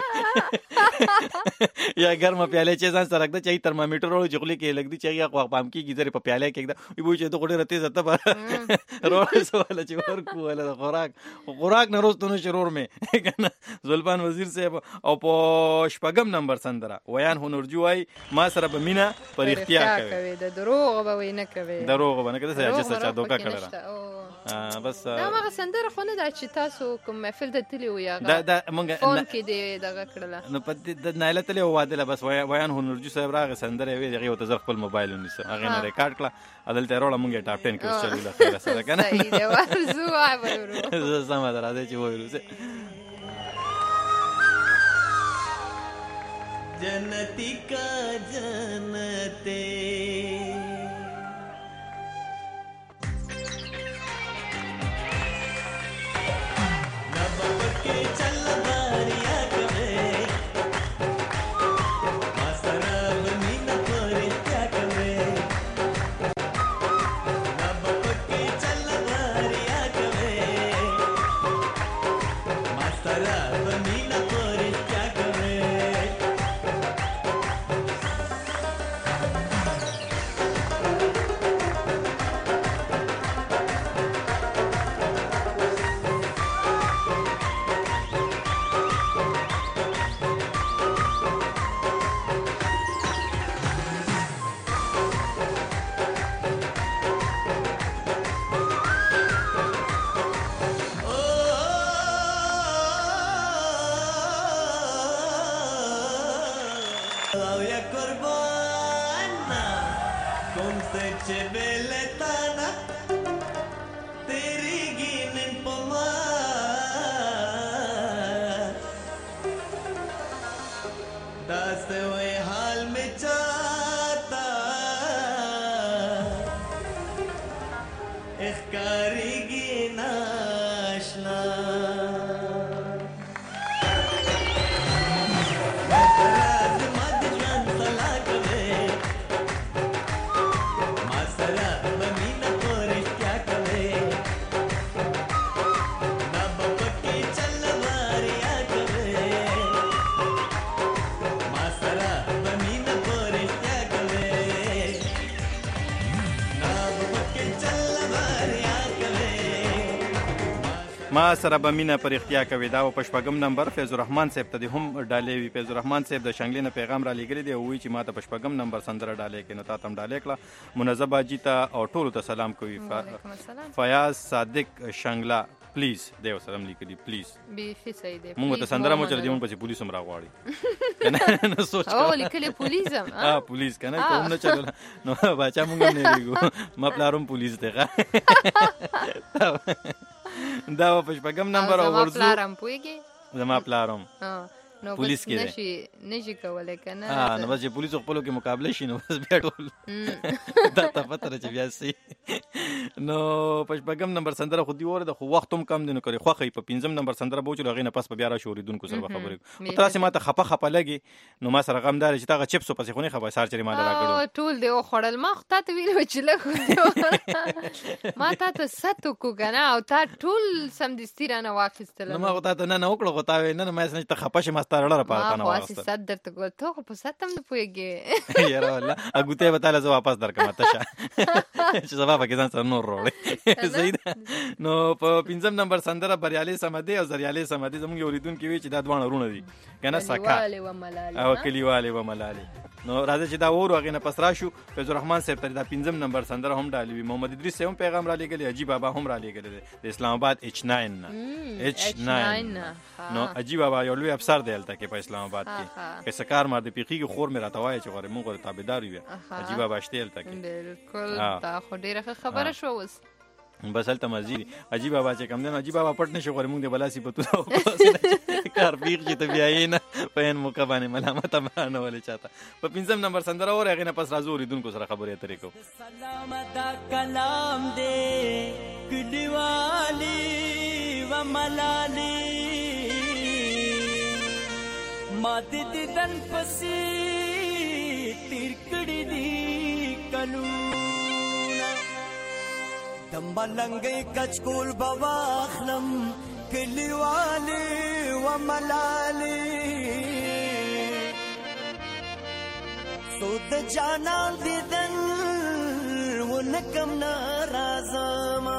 یا ګرم پیاله چې ځان سره چې ترمامیټر ورو جغلی کې لګدي چې هغه پام کې گیزره په پیاله کې وي چې د غوډه رته زته بار روړ سوال چې ورکو ولا خوراک نه روستونه شرور مې کنه زلفان وزیر صاحب او په شپږم نمبر سندره ویان هنرجوای ما سره به مینا پر اختیار کوي د دروغ به وینه کوي دروغ به نه کوي چې څه دوکا کړه بس دا ما سندره خو نه دا چې تاسو کوم محفل ته تلی و یا دا مونږ فون کې دی دغه کړله نو په د نایله تلی واده بس ویان هنرجو صاحب راغه سندره وی دغه ته زر خپل موبایل ونیسه هغه نه ریکارډ کړه عدالت روړه مونږه ټاپ 10 کې چلو دا خیر سره کنه صحیح دی ورزو آی ورو سم راځي چې وایو जनती का जनते नब के चल बारिया कवे मसरब मीन पर क्या कवे नब के चल बारिया कवे मसरब मीन पर क्या कवे ما سره به مینه پر اختیا کوي. دا په شپږم نمبر فیض الرحمن صاحب ته هم ډالې وي. فیض الرحمن صاحب د شنګلې نه پیغام را لېږلی دی او وایي چې ما ته په شپږم نمبر سندره ډالې کړي. نو تا ته هم ډالې کړه. منظم حاجي ته او ټولو ته سلام کوي. فیاض صادق شنګلا پلیز دی سلام لیکلی پلیز بیخي صحیح دی. مونږ ته سندره مو چل دی مونږ پسې پولیس هم راغواړي. نو سوچ او لیکلی پولیس هم پولیس کنه کوم نه چلو نو بچا مونږ نه لګو ما پلاروم پولیس دی. دا په شپږم نمبر او ورزو زما پلارم پوهېږي زما پلارم نو پولیس کې نشي کولی که نه نو بس چې پولیسو خپلو کې مقابله شي نو بس بیا ټول دا ته پته ده چې بیا سي. نو په شپږم نمبر سندره خو دې واورېده خو وخت هم کم دی نو کرې خوښوي. په پنځم نمبر سندره به وچلو هغې نه پس په بیا راشي اورېدونکو سره به خبرې کوو. خو تاسې ما ته خپه لګي نو ما سره غم دا دی چې تا هغه چپسو پسې خو نه خبر سهار چېرې ما له راکړو ټول دی وخوړل. ما خو تا ته ویلي وه چې لږ ما تا ته ست وکړو که نه او تا ټول سمدستي رانه واخیستل. نو ما خو تا ته نه وکړو خو تا وې نه ما ته خپه شي ما ستا رړه راپاره نه واخیسته. ست درته ګول ته خو په ست هم نه پوهېږې یاره والله اګوتی به تاله زه واپس درکړم ته شه چې سبا پکې ځان سره نور راوړې. صحیح ده. نو په پنځم نمبر سندره بریالي صمدي او زریالي صمدي زموږ یو اورېدونکي وایي چې دا دواړه وروڼه دي که نه سکا او کلیوالې و ملالې. نو راځه چې دا وورو هغې نه پس راشو. فیض الرحمن صاحب ته دا پنځم نمبر سندره هم ډالې وي. محمد ادریس صاحب هم پیغام را لېږلی. حاجي بابا هم را لېږلی دی د اسلام آباد H9 نه H9 نو حاجي بابا یو لوی افسر دی هلته کې په اسلام آباد کې. که څه کار مار د پیښېږي خور مې راته وایي چې غواړې مونږ ورته تابعدار یو. حاجي بابا شته هلته کې. بلکل دا خو ډېره ښه خبره شوه. اوس بس هلته مزي دي. حاجي بابا چې کم دی نو حاجي بابا پټ نه شي غواړي مونږ د بلا صفتونه کار پیښ چې ته بیا یې نه په این موقع باندې ملامته مه نه ولې چاته. په پنځم نمبر سندره اورې هغې نه پس راځو اورېدونکو سره خبرې اترې کوو. سلام دا کلام دې کلیوالي و ملالي ما دې دیدن پسې تیر کړي دي کلونه د ملنګۍ کچکول به واخلم کلیوالي و ملالي سو د جانان دیدن ونکم نارازما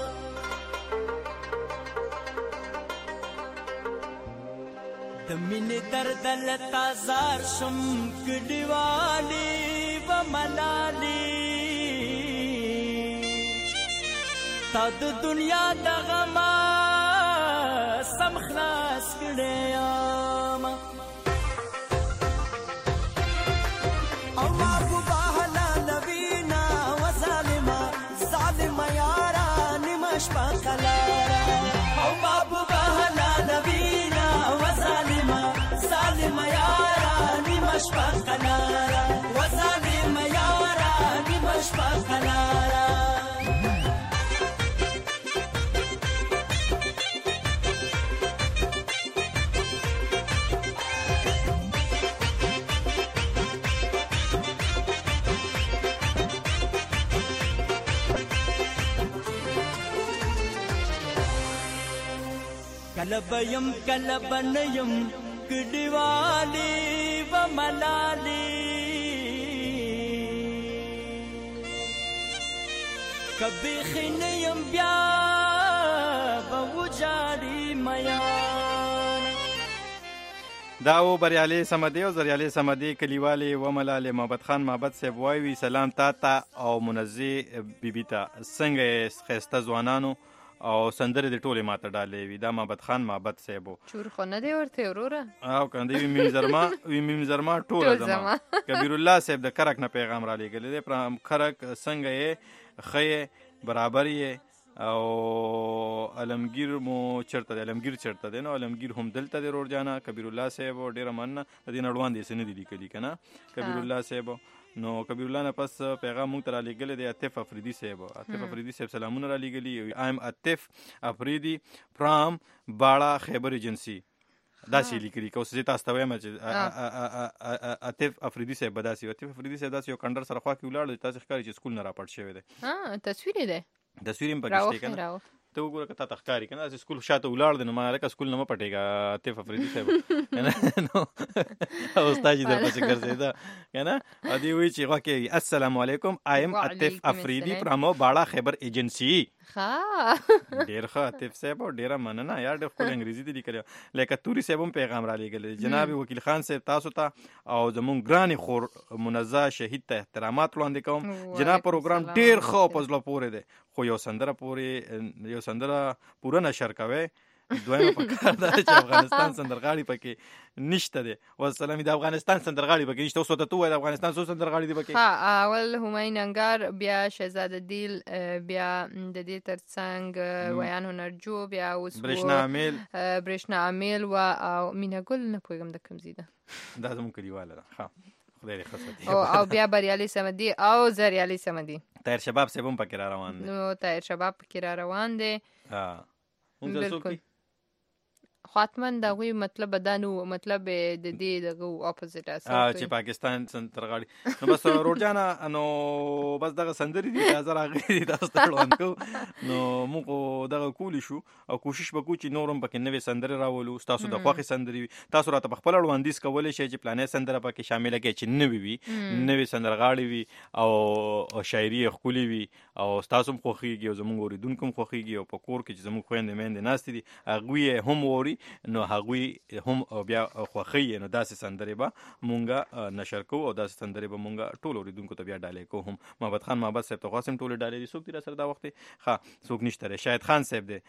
د مینې درد لتا زار شم کلیوالي و ملالي تا د دنیا د غما سم خلاص کړی یم او محبوبه هلا نبینا و ظالمه ظالمه یارا نیمه شپه قلاره او محبوبه هلا نبینا و ظالمه ظالمه یارا نیمه شپه قلاره و ظالمه یارا نیمه شپه قلاره کله به یم کله به نه یم کډیوالې و ملالې که بیخي نه یم بیا به وجاړي میانه. دا و بریالي صمدي او زریالي صمدي کلیوالې و ملالې. محمد خان محمد صاحب وایي سلام تا ته او منزي بیبي ته څنګه یې ښایسته ځوانانو او سندرې د ټولې ماته ډالې وي. دا محمد خان محمد صاحب و. چور خو نه دی ورته وروره او که نه وي میم زرما ټوله زما. کبیر الله صاحب د کرک نه پیغام را لېږلی دی. کرک څنګه یې ښه یې برابر یې او علمگیر مو چرته دی علمگیر چرته دی نو علمگیر هم دلته دی روړ جانا. کبیر الله صاحب ډېره مننه. د دې نه وړاندې څه نه دي لیکلي که نه کبیر الله صاحب. نو کبیر الله نه پس پیغام مونږ ته را لېږلی دی عطف افریدي صاحب. عطف افریدي صاحب سلامونه را لېږلي. آی ایم عطف افریدي فرام باړه خیبر ایجنسي داسې لیکلي که اوس زه تاسو ته وایم چې عطف افریدي صاحب به داسې عطف افریدي صاحب داسې یو کنډر سره خوا کې ولاړ دی تاسې ښکاري چې سکول نه راپټ شوی دی. تصویر یې دی تصویر هم پکې شته که نه ته وګوره که تا ته ښکاري که نه داسې سکول شاته ولاړ دی نو ما لکه سکول نه مه پټېږه عطف افریدي صاحب نو استاد چې در پسې ګرځېده که نه او دې وایي چې غوا کې السلام علیکم آی ایم عطف افریدي فرام باړه خیبر ایجنسي ډیر ښه عاطف صاحب او ډیره مننه یار ډېر ښکلی انګریزي دې لیکلی لکه توري صاحب هم پیغام را لیږلی جناب وکیل خان صاحب تاسو ته او زمونږ ګرانې خور منزه شهید ته احترامات وړاندې کوم جناب پروګرام ډیر ښه او په زړه پورې دی خو یو سندره پوره نشر کوئ دویمه په کار ده چې افغانستان سندرغاړي پکې نشته دی والسلام د افغانستان سندرغاړي پکې نشته اوس ورته تو وایي د افغانستان څو سندرغاړي دي پکې اول همایون انګار بیا شهزاده دیل بیا د دې ترڅنګ ویان هنرجو بیا اوس برېښنا امیل و او مینا ګل نه پوهېږم د کوم ځای ده دا زموږ کلیواله ده خدای دې ښه ساتي او بیا بریالي صمدي او زریالي صمدي طاهر شباب صاحب هم پکې را روان دی نو طاهر شباب پکې را روان دی بالکل خاطمن دا غوی مطلب بدانو مطلب د دې دغه اپوزیټ اساس چې پاکستان سندرغاړي نو بس روجانا نو بس دغه سندري دي تازه راغلي دي تاسو ته وړاندې کوو نو موږ دغه کولی شو او کوشش وکړو چې نورم پکې نوې سندري راولو تاسو د خوښې سندري تاسو راته په خپل وړاندیز کولی شئ چې پلانې سندره پکې شامل کړئ چې نوې وي نوې سندرغاړي وي او شاعري ښکلې وي او تاسو هم خوښیږي او زموږ اوریدونکو هم خوښیږي او په کور کې چې زموږ خویندې میندې ناستې دي هغوی هم ووري نو هغوی هم بیا خوښوي نو داسې سندرې به مونږه نشر کوو او داسې سندرې به مونږه ټول اوریدونکو ته بیا ډالۍ کوو هم محمد خان محمد صاحب ته خو هم ټولې ډالۍ دي څوک دي را سره دا وخت ښه څوک نشته دی شاهد خان صاحب دی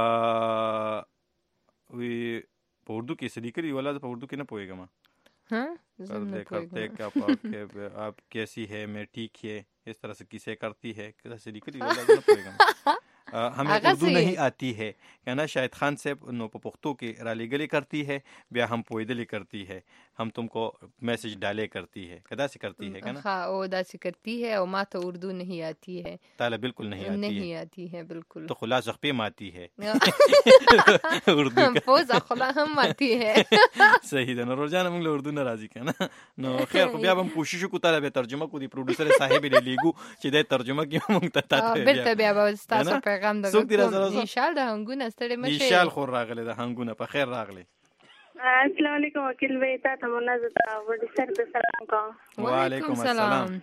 وی په اردو کې څه لیکلي ولا په اردو کې نه پوهېږم کرتے کا آپ کیسی ہے میں ٹھیک ہے اس طرح سے کیسے کرتی ہے کیسے لیکلي ولا نه پوهېږم हमें उर्दू नहीं आती है कहना शाहिद खान साहब नो पख्तो के राली गली करती है ब्या हम पोईदली करती है हम तुमको मैसेज डाले करती है कदा से करती है कहना हाँ ओ दा से करती है और माँ तो उर्दू नहीं आती है ताला बिल्कुल नहीं आती है बिल्कुल तो खुला ज़ख्पे में आती है उर्दू पोज़ खुला हम आती है सही है ना रोजाना मंगल उर्दू ना राजी कहना नो खैर को ब्या हम कोशिश को ताला बे तर्जुमा को दी प्रोड्यूसर साहिब ले लीगू चिदे तर्जुमा की मंगता था बिल्कुल ब्या बस्ता پیغام د ایشال د هنګونه ستړي مشه ایشال خور راغله د هنګونه په خیر راغله السلام علیکم وکیل وی تا ته منازه تا وړي سر د سلام کوم وعلیکم السلام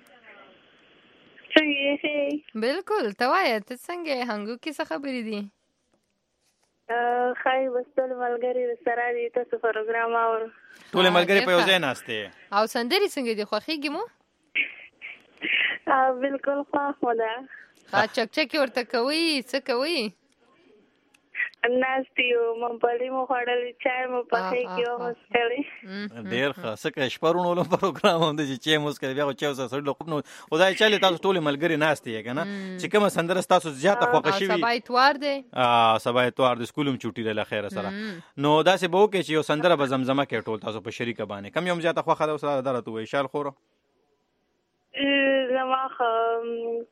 څنګه بالکل توای ته څنګه هنګو کې څه خبرې دي خای وستل ملګری سره دي تاسو پروګرام اور ټول ملګری په ځای ناشته او سندري څنګه دي خوخيږي مو بالکل خو ده چکچکی ورته کوي څه کوي ناستیو مونږ مو خړل چای مو پخې کیو مستلې ډیر ښه سکه شپرونو له پروګرام هم د چې موږ کوي بیا چې اوس سره لوپ نو خدای چاله تاسو ټول ملګری ناشته یې کنه چې کوم سندره تاسو زیاته خوښ شي سبا اتوار دی سبا اتوار د سکولم چوټی له خیره سره نو داسې به وکړي چې یو سندره به زمزمه کې ټول تاسو په شریکه باندې کم یوم زیاته خوښه ده سره درته وای شال خور زما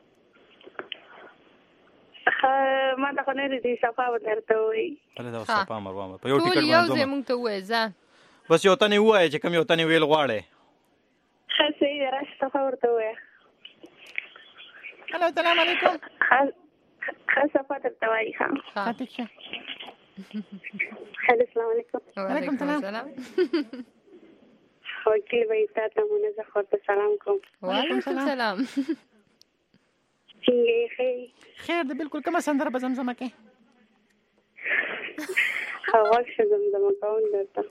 ما ته خو نه دي صفا ورته وي هله دا صفا مروه په یو ټیکټ باندې یو ځای مونږ ته وای ځه بس یو تنه وای چې کوم یو تنه ویل غواړي خاصه راش صفا ورته وای الو السلام علیکم خاصه صفا ورته وای ها ٹھیک ہے السلام علیکم وعلیکم السلام وکیل وی تا ته منزه خو سلام کوم وعلیکم السلام خیر ده بالکل کومه سندره به زمزمه کې هوا شه زمزمه کوم درته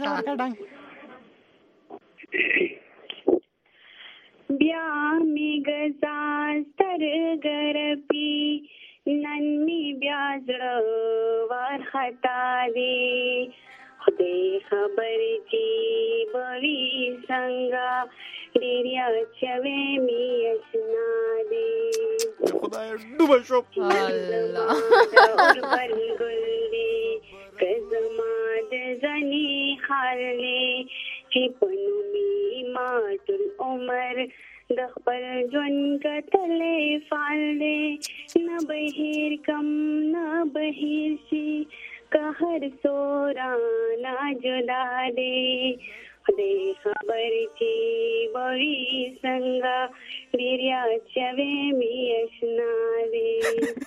بیا می گزاز تر گرپی نن می بیا زړه ور خطا دی خدای خبر چی بوي څنګه ډیریا چوي می اسنا دی خدای ډوبه شو الله اور پر ګل دی کزما د زنی خالي چې پنو می ما ټول عمر د خپل ژوند کتلې فال دی نه بهیر کم نه بهیر شي कहर सोराना जुदा दे खुदे खबर की बड़ी संगा बिरिया चवे मी असना दे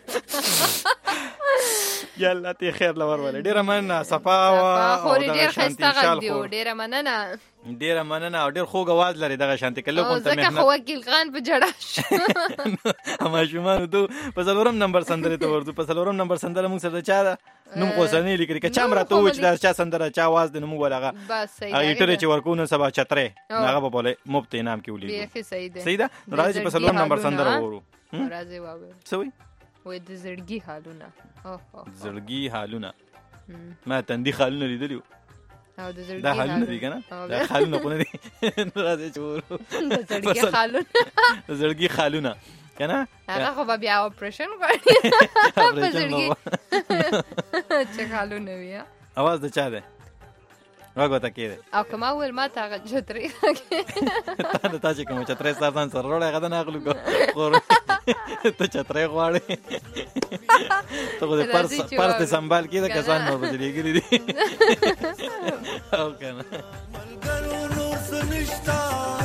یالله ته خیر لور ولې ډیره مننه صفا خو ډیر خسته غږ دی ډیره مننه او ډیر خوږ आवाज لري دغه شانتي کله کوم ته مهنت زکه خو وکیل خان په جړا اما شومان ته په څلورم نمبر سندره ته ورته په څلورم نمبر سندره موږ سره چا نوم قوسنی لیکي که چا مرته و چې دا چا سندره چا आवाज د نوم ولغه بس صحیح دی ایټر چې ورکونه سبا چتره هغه په بوله مفت انعام کې ولې به صحیح دی صحیح ده راځي په څلورم نمبر سندره ورو راځي واو سوي وې د زړګي حالونه زړګي حالونه ما تندي حالونه لیدلو او د زړګي دا حالونه دي کنه دا حالونه کو نه دي راځي چورو د زړګي حالونه د زړګي حالونه کنه هغه خو بیا اپریشن غواړي په زړګي چې حالونه وي आवाज د چا ده راغو تا کېده او کما ول ما ته چتري تا چې کوم چتري ساتان سره وړه غدا نه اخلو خور ته چتري غواړي ته د پرس سنبال کېده کسان نور بدلېږي دي او کنه ملګرو نور سنشتا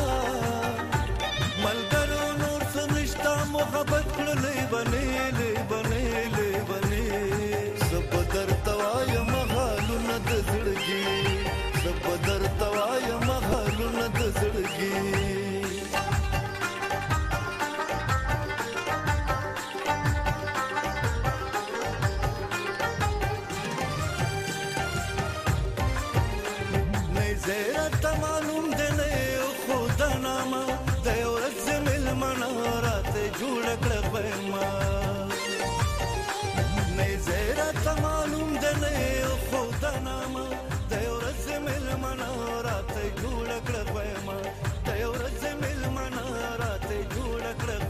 ملګرو نور سنشتا محبت کړلې بنې زبدر توای مغالونه د زړګي زبدر توای مغالونه د زړګي زیرت معلوم دنه خدا نامه د ورځ مل منارات جوړ کړم نه زیرت معلوم دنه خدا نامه د ورځ مل منارات جوړ کړم د ورځ مل منارات جوړ کړم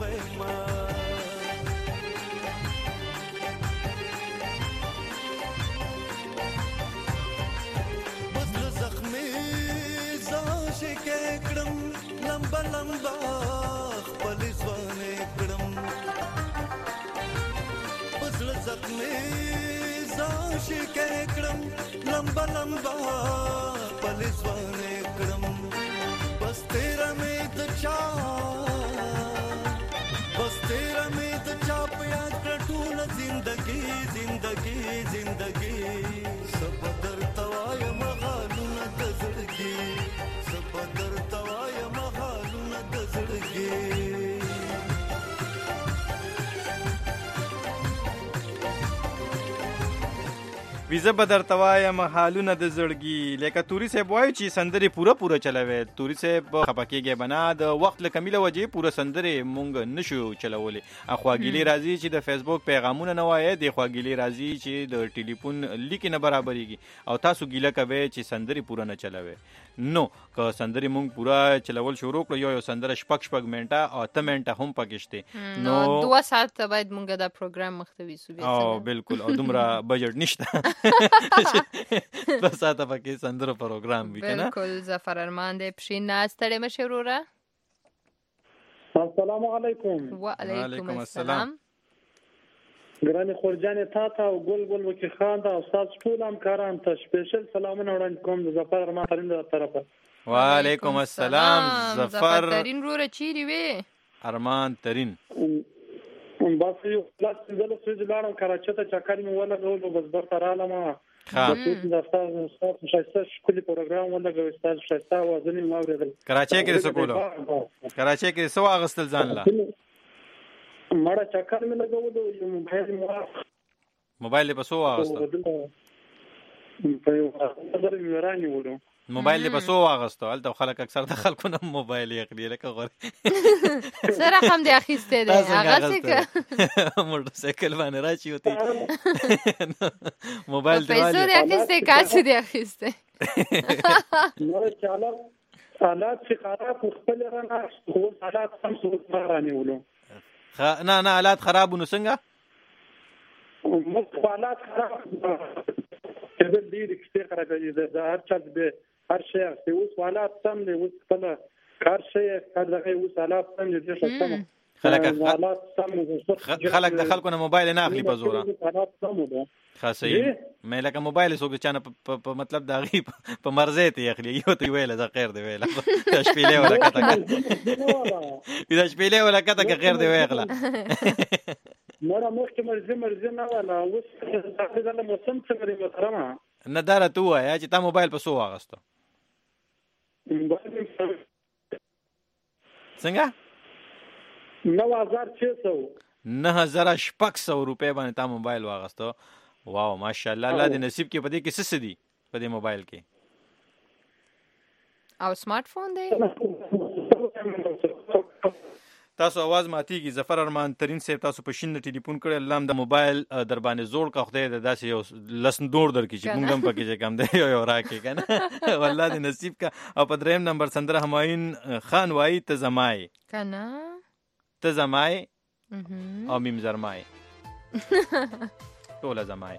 کړم لمبا لمبا خپل ځوان کړم پسل زخمي زاش کړم لمبا لمبا خپل ځوان کړم بس تیرا مې د چا په یاد کړټول زندگی سب در توای مغالونه د زړګي بدر توای مغالونه د زړګي ویزه بدر توای مغالونه د زړګي لکه توري صاحب وایي چې سندره پوره چلوي توري صاحب خپکیږي بنا د وخت لکمیله وجه پوره سندره مونږ نشو چلولې اخواګيلي راځي چې د فیسبوک پیغامونه نه وایي د اخواګيلي راځي چې د ټلیفون لیک نه برابرېږي او تاسو ګیله کوي چې سندره پوره نه چلوي نو که سندره مونږ پوره چلول شروع کړو یو سندره شپږ منټه او 8 منټه هم پکشته نو 2 ساعت باید مونږ دا پروګرام مختوي سو بیا او بالکل او دومره بجټ نشته بس ساعت پکې سندره پروګرام وی کنه بالکل ظفر ارمان دې پښین ناستړې مشوره السلام علیکم وعلیکم السلام ګرانه خورجانې تا او ګل وکي خان دا استاد ټول همکاران ته سپیشل سلامونه وړاندې کوم د ظفر ارمان ترين تر طرفه وعلیکم السلام ظفر ترين وروره چیرې وې ارمان ترين بس یو خلاص دل سوي لاړم کراچۍ ته چکر مې ولګول بس برته رااله ما د استاد شایسته شکلي پروګرام ولګو استاد شایسته وازنې ما ورېدل کراچۍ کې څه کولو کراچۍ کې څه واغستل ځان لا مړه چکر مې لګول یو موبایل په څو واغستل په یو خبره مې وراني وړو موبایل په څو واغستو الته خلک اکثر د خلکو نه موبایل یې خپل لکه غوړ سره هم د اخیسته ده هغه څه موټر سایکل باندې راچی وتی موبایل دی پیسې د اخیسته کاڅ دی اخیسته نو چاله حالات چې خراب خپل رانه خو حالات هم څو رانه ولو نه حالات خراب نو څنګه حالات خراب کله دې کښته خرابې ده هر چا به هر شی اوس حالات سم دي اوس کله هر شی هر دغه اوس حالات سم دي چې سم خلک د خلکو نه موبایل نه اخلي په زوره خاصه مې لکه موبایل څوک چانه په مطلب دا غي په مرزه ته اخلي یو ته ویل دا خیر دی ویل شپېلې ولا کته دا شپېلې ولا کته خیر دی ویل مړه مخکې مرزي نه ولا اوس دا موسم څنګه دی محترمه نه داره ته وایه چې تا موبایل په څو واغسته څنګه 9600 روپۍ باندې تا موبایل واغسته واو ماشاءالله الله دې نصیب کې پدې کې څه دي په دې موبایل کې او سمارټ فون دی تاسو आवाज ماتيږي ظفر ارمان ترين صاحب تاسو په شین ټلیفون کړی الله د موبایل در باندې زوړ کا خدای د داسې یو لسن دور درکې چې موږ هم پکې چې کم دی یو راکې کنه والله دې نصیب کا او په دریم نمبر سندره همایون خان وای ته زمای کنه ته زمای او میم زرمای ټول زمای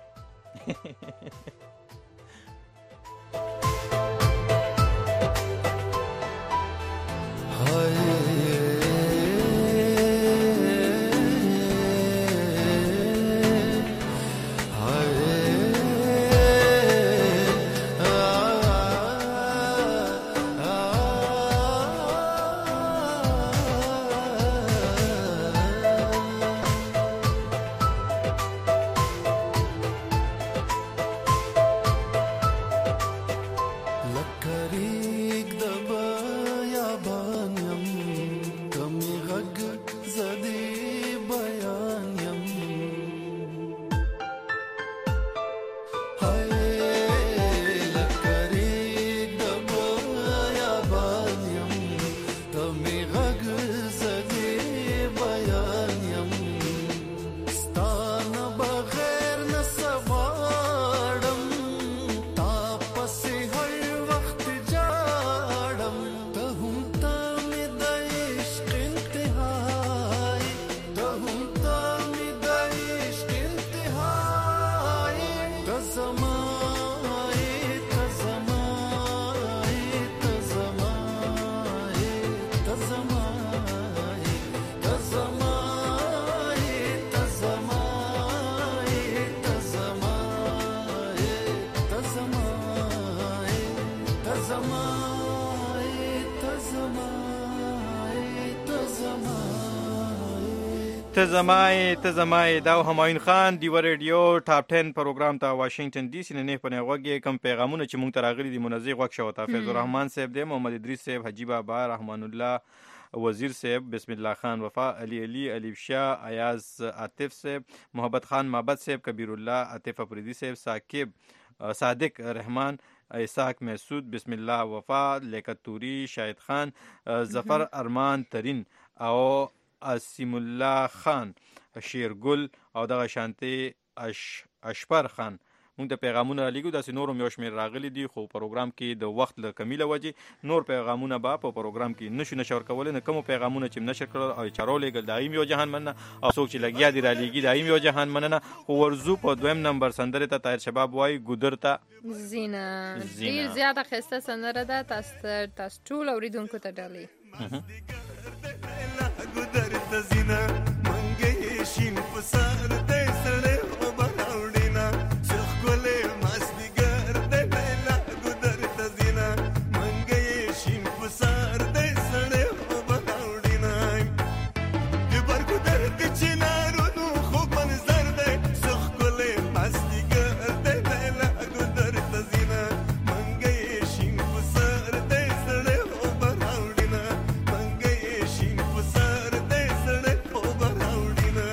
ته زمای دا همایون خان دی ریډیو ټاپ 10 پروګرام ته واشنگټن ډي سي نه په نغوږی کم پیغامونه چې مونږ ته راغلي دي منځي غوښ شو ته فیض الرحمن صاحب دی محمد ادریس صاحب حجی بابا رحمان الله وزیر صاحب بسم الله خان وفا علی علیف شاه ایاز عاطف صاحب محبت خان محبت صاحب کبیر الله عاطف افریدی صاحب ثاقب صادق رحمان اسحاق محسود بسم الله وفا لیکتوری شاهد خان ظفر ارمان ترین او اسیم الله خان شیرګل او دغه شانتي اشپر خان موږ د پیغامونه لیکو داسې نور هم یو شمېر راغلي دي خو پروګرام کې د وخت له کمی له وجې نور پیغامونه به په پروګرام کې نشو نشر کولی نه کوم پیغامونه چې نشر کړل او چارو لېږل دایم یو جهان مننه او څوک چې لګیا دي را لیږي دایم یو جهان مننه خو ورزو په دویم نمبر سندرې ته طاهر شباب وایي ګودر ته زینا ډېر زیاته ښایسته سندره ده تاسو ټول اورېدونکو ته ډالۍ ګودر ته زینا منګې شین په سر دې سړې او بهاوډینا څخ کولې مازدیګر دې لا ګودر ته زینا منګې شین په سر دې سړې او بهاوډینا دې بر ګودر کې چینارونو خو منظر دې څخ کولې مازدیګر دې لا ګودر ته زینا منګې شین په سر دې سړې او بهاوډینا منګې شین په سر دې سړې او بهاوډینا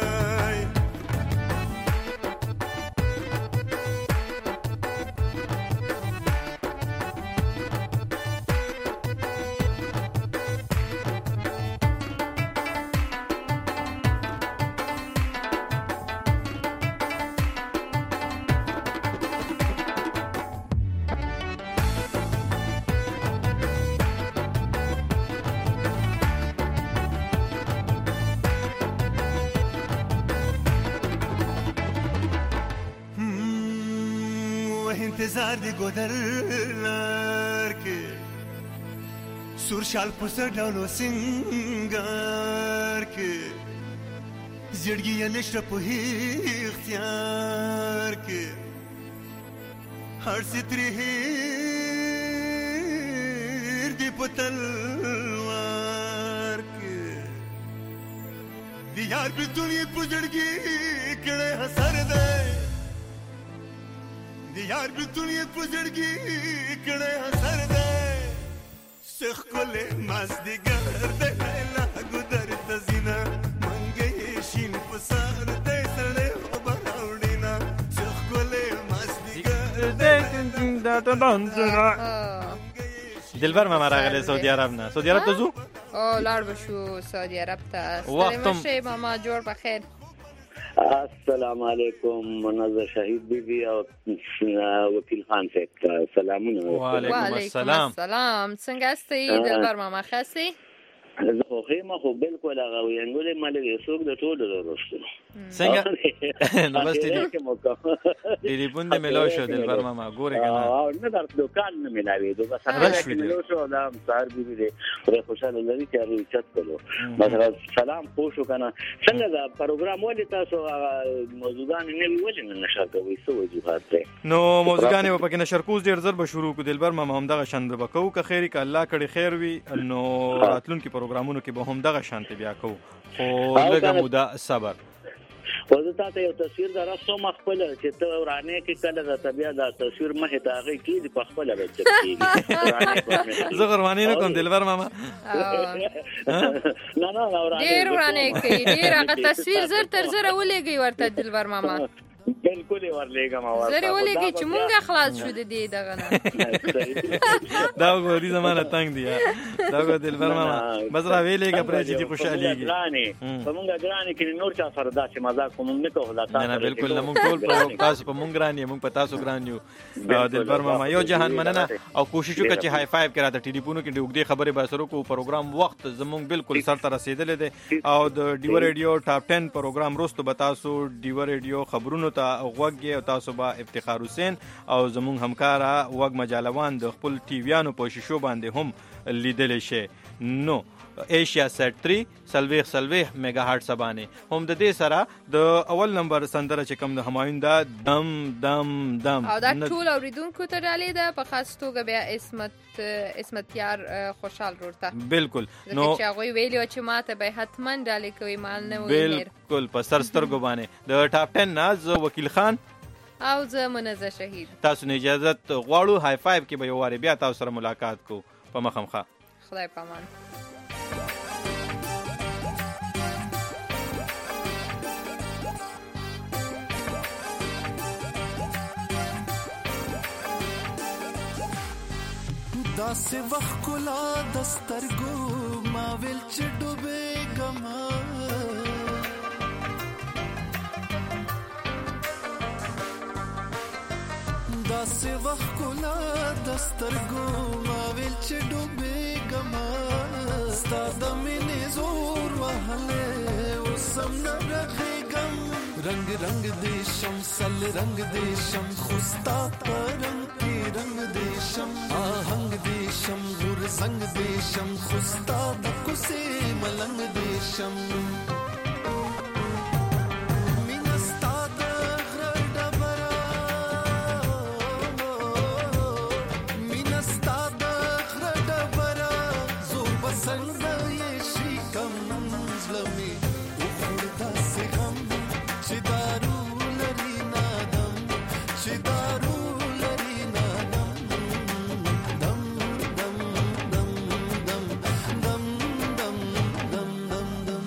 انتظار دی ګودر لار کې سور شال پسر ډولو سنگار کې زړګي نشته په اختیار کې هر ستري هیر دی په تلوار کې دی یار په دنیا پجړګي کړه هسر دے دی یار په دنیا پجړګي کړه هسر دے سخ کوله مازدیګر دې لا ګدر تزینا منګې شین پسار دې سړې وباوډینا سخ کوله مازدیګر دې دا تنځنا دلبر ما راغله سعودي عرب نه سعودي عرب ته زو او لاړ بشو سعودي عرب ته ستړي مشه ماما جوړ بخیر السلام علیکم منظر شهید بیبي او وکیل خان صاحب سلامونه وعلیکم السلام څنګه استئ دلبر ماما خاصي زه خو بالکل هغه وینګولې مالې څوک د ټولو وروسته څنګه نو بس ټلیفون دې ملاو شو دلبر ماما ګوره کنه او نه در دکان نه ملاوي دوه سره ملاو شو دا سار بیبي دې پر خوشاله لري چې هغه چت کړو مثلا سلام پوښو کنه څنګه دا پروګرام ولې تاسو موضوعان نه ویل نه نشر کوي څه وجوهات ده نو موضوعان په کې نشر کوز ډیر زر به شروع کو دلبر ماما هم دغه شند بکو که خیری ک الله کړي خیر وي نو راتلون کې پروګرامونو کې به هم دغه شانتي بیا کو خو لږه موده صبر وزتا ته یو تصویر دراسو مخبل چې ته ورانه کې کله د طبيعت د تصویر مخه تاغي کې د خپل راځي زه غروانی نه کوم دلبر ماما نه ورانه ډیر ورانه کې ډیر هغه تصویر زر تر زر ولېږي ورته دلبر ماما بالکل ورلېګم او زری ولېږي چې مونږه خلاص شو د دې دغه نه دا وګوري زمانه تنگ دی دا وګ دلبر ماما بس را ویلېګه پرې چې خوشاليږي مونږه ګرانې کې نور چا سره دا چې مزاق کوم نه کوو دا نه بالکل نه مونږ ټول په تاسو په مونږ ګرانې مونږ په تاسو ګران یو دلبر ماما یو جهان مننه او کوشش وکړه چې هاي فایو کړه د ټلیفونو کې ډوګدي خبره به سره کو پروګرام وخت زمونږ بالکل سر ته رسیدلې ده او د ډیو ریډیو ټاپ 10 پروګرام روستو به تاسو ډیو ریډیو خبرونو ته وګ تاسو با افتخار حسین او زمونږ همکارا وګ مجالوان د خپل ټي ویانو په شیشو باندې هم لیدل شي نو ایشیا سیټ 3 سلويخ میگا هارت سبانه هم د دې سره د اول نمبر سندره چې کوم د همایون دا دم دم دم او دا ټول اوریدونکو ته ډالې ده په خاص توګه بیا اسمت یار خوشحال ورته بالکل نو چې هغه ویلو چې ماته به حتما ډالې کوي مال نه وي بالکل په سرسترګو باندې د ټاپ 10 ناز وکیل خان او زه منزه شهید تاسو نه اجازه غواړو هاي فایو کې به یو واره بیا تاسو سره ملاقات کو په مخامخه خدای پامان داسې وخت کلا دسترګو ما ویل چې ډوبېږم داسې وخت کلا دسترګو ما ویل چې ډوبېږم ستا د مینې زور وهلې اوس هم نه رغېږم رنګ رنګ دې شم سل رنګ دې شم خو ستا په رنګ کې رنګ دې شم آهنګ دې شم غورځنګ دې شم خو ستا د کوڅې ملنګ دې شم مینه ستا د غره ډبره مینه ستا د غره ډبره زور به څنګه یې شي کم زړه مې وخوړ داسې غم چې دارو لري نادم چې دارو لري نادم دم دم دم دم دم دم دم دم دم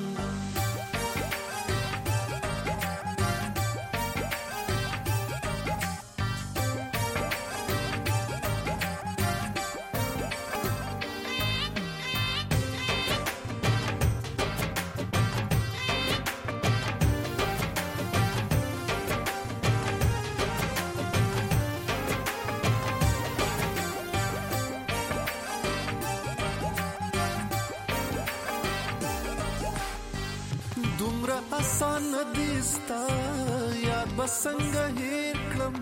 دومره آسان دي ستا یاد به څنګه هېر کړم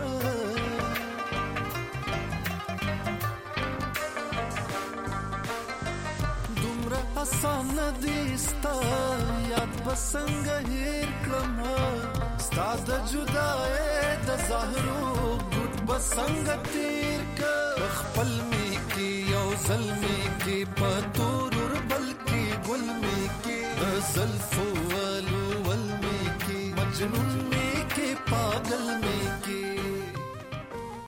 دومره آسان دي ستا یاد به څنګه هېر کړم ستا د جدای د زهرو ګوټ به څنګه تیر کړ خپل می کې یو ځل می کې په تور بلکې ګل می کې जुल्फों वालों वल में के मजनून में के पागल में के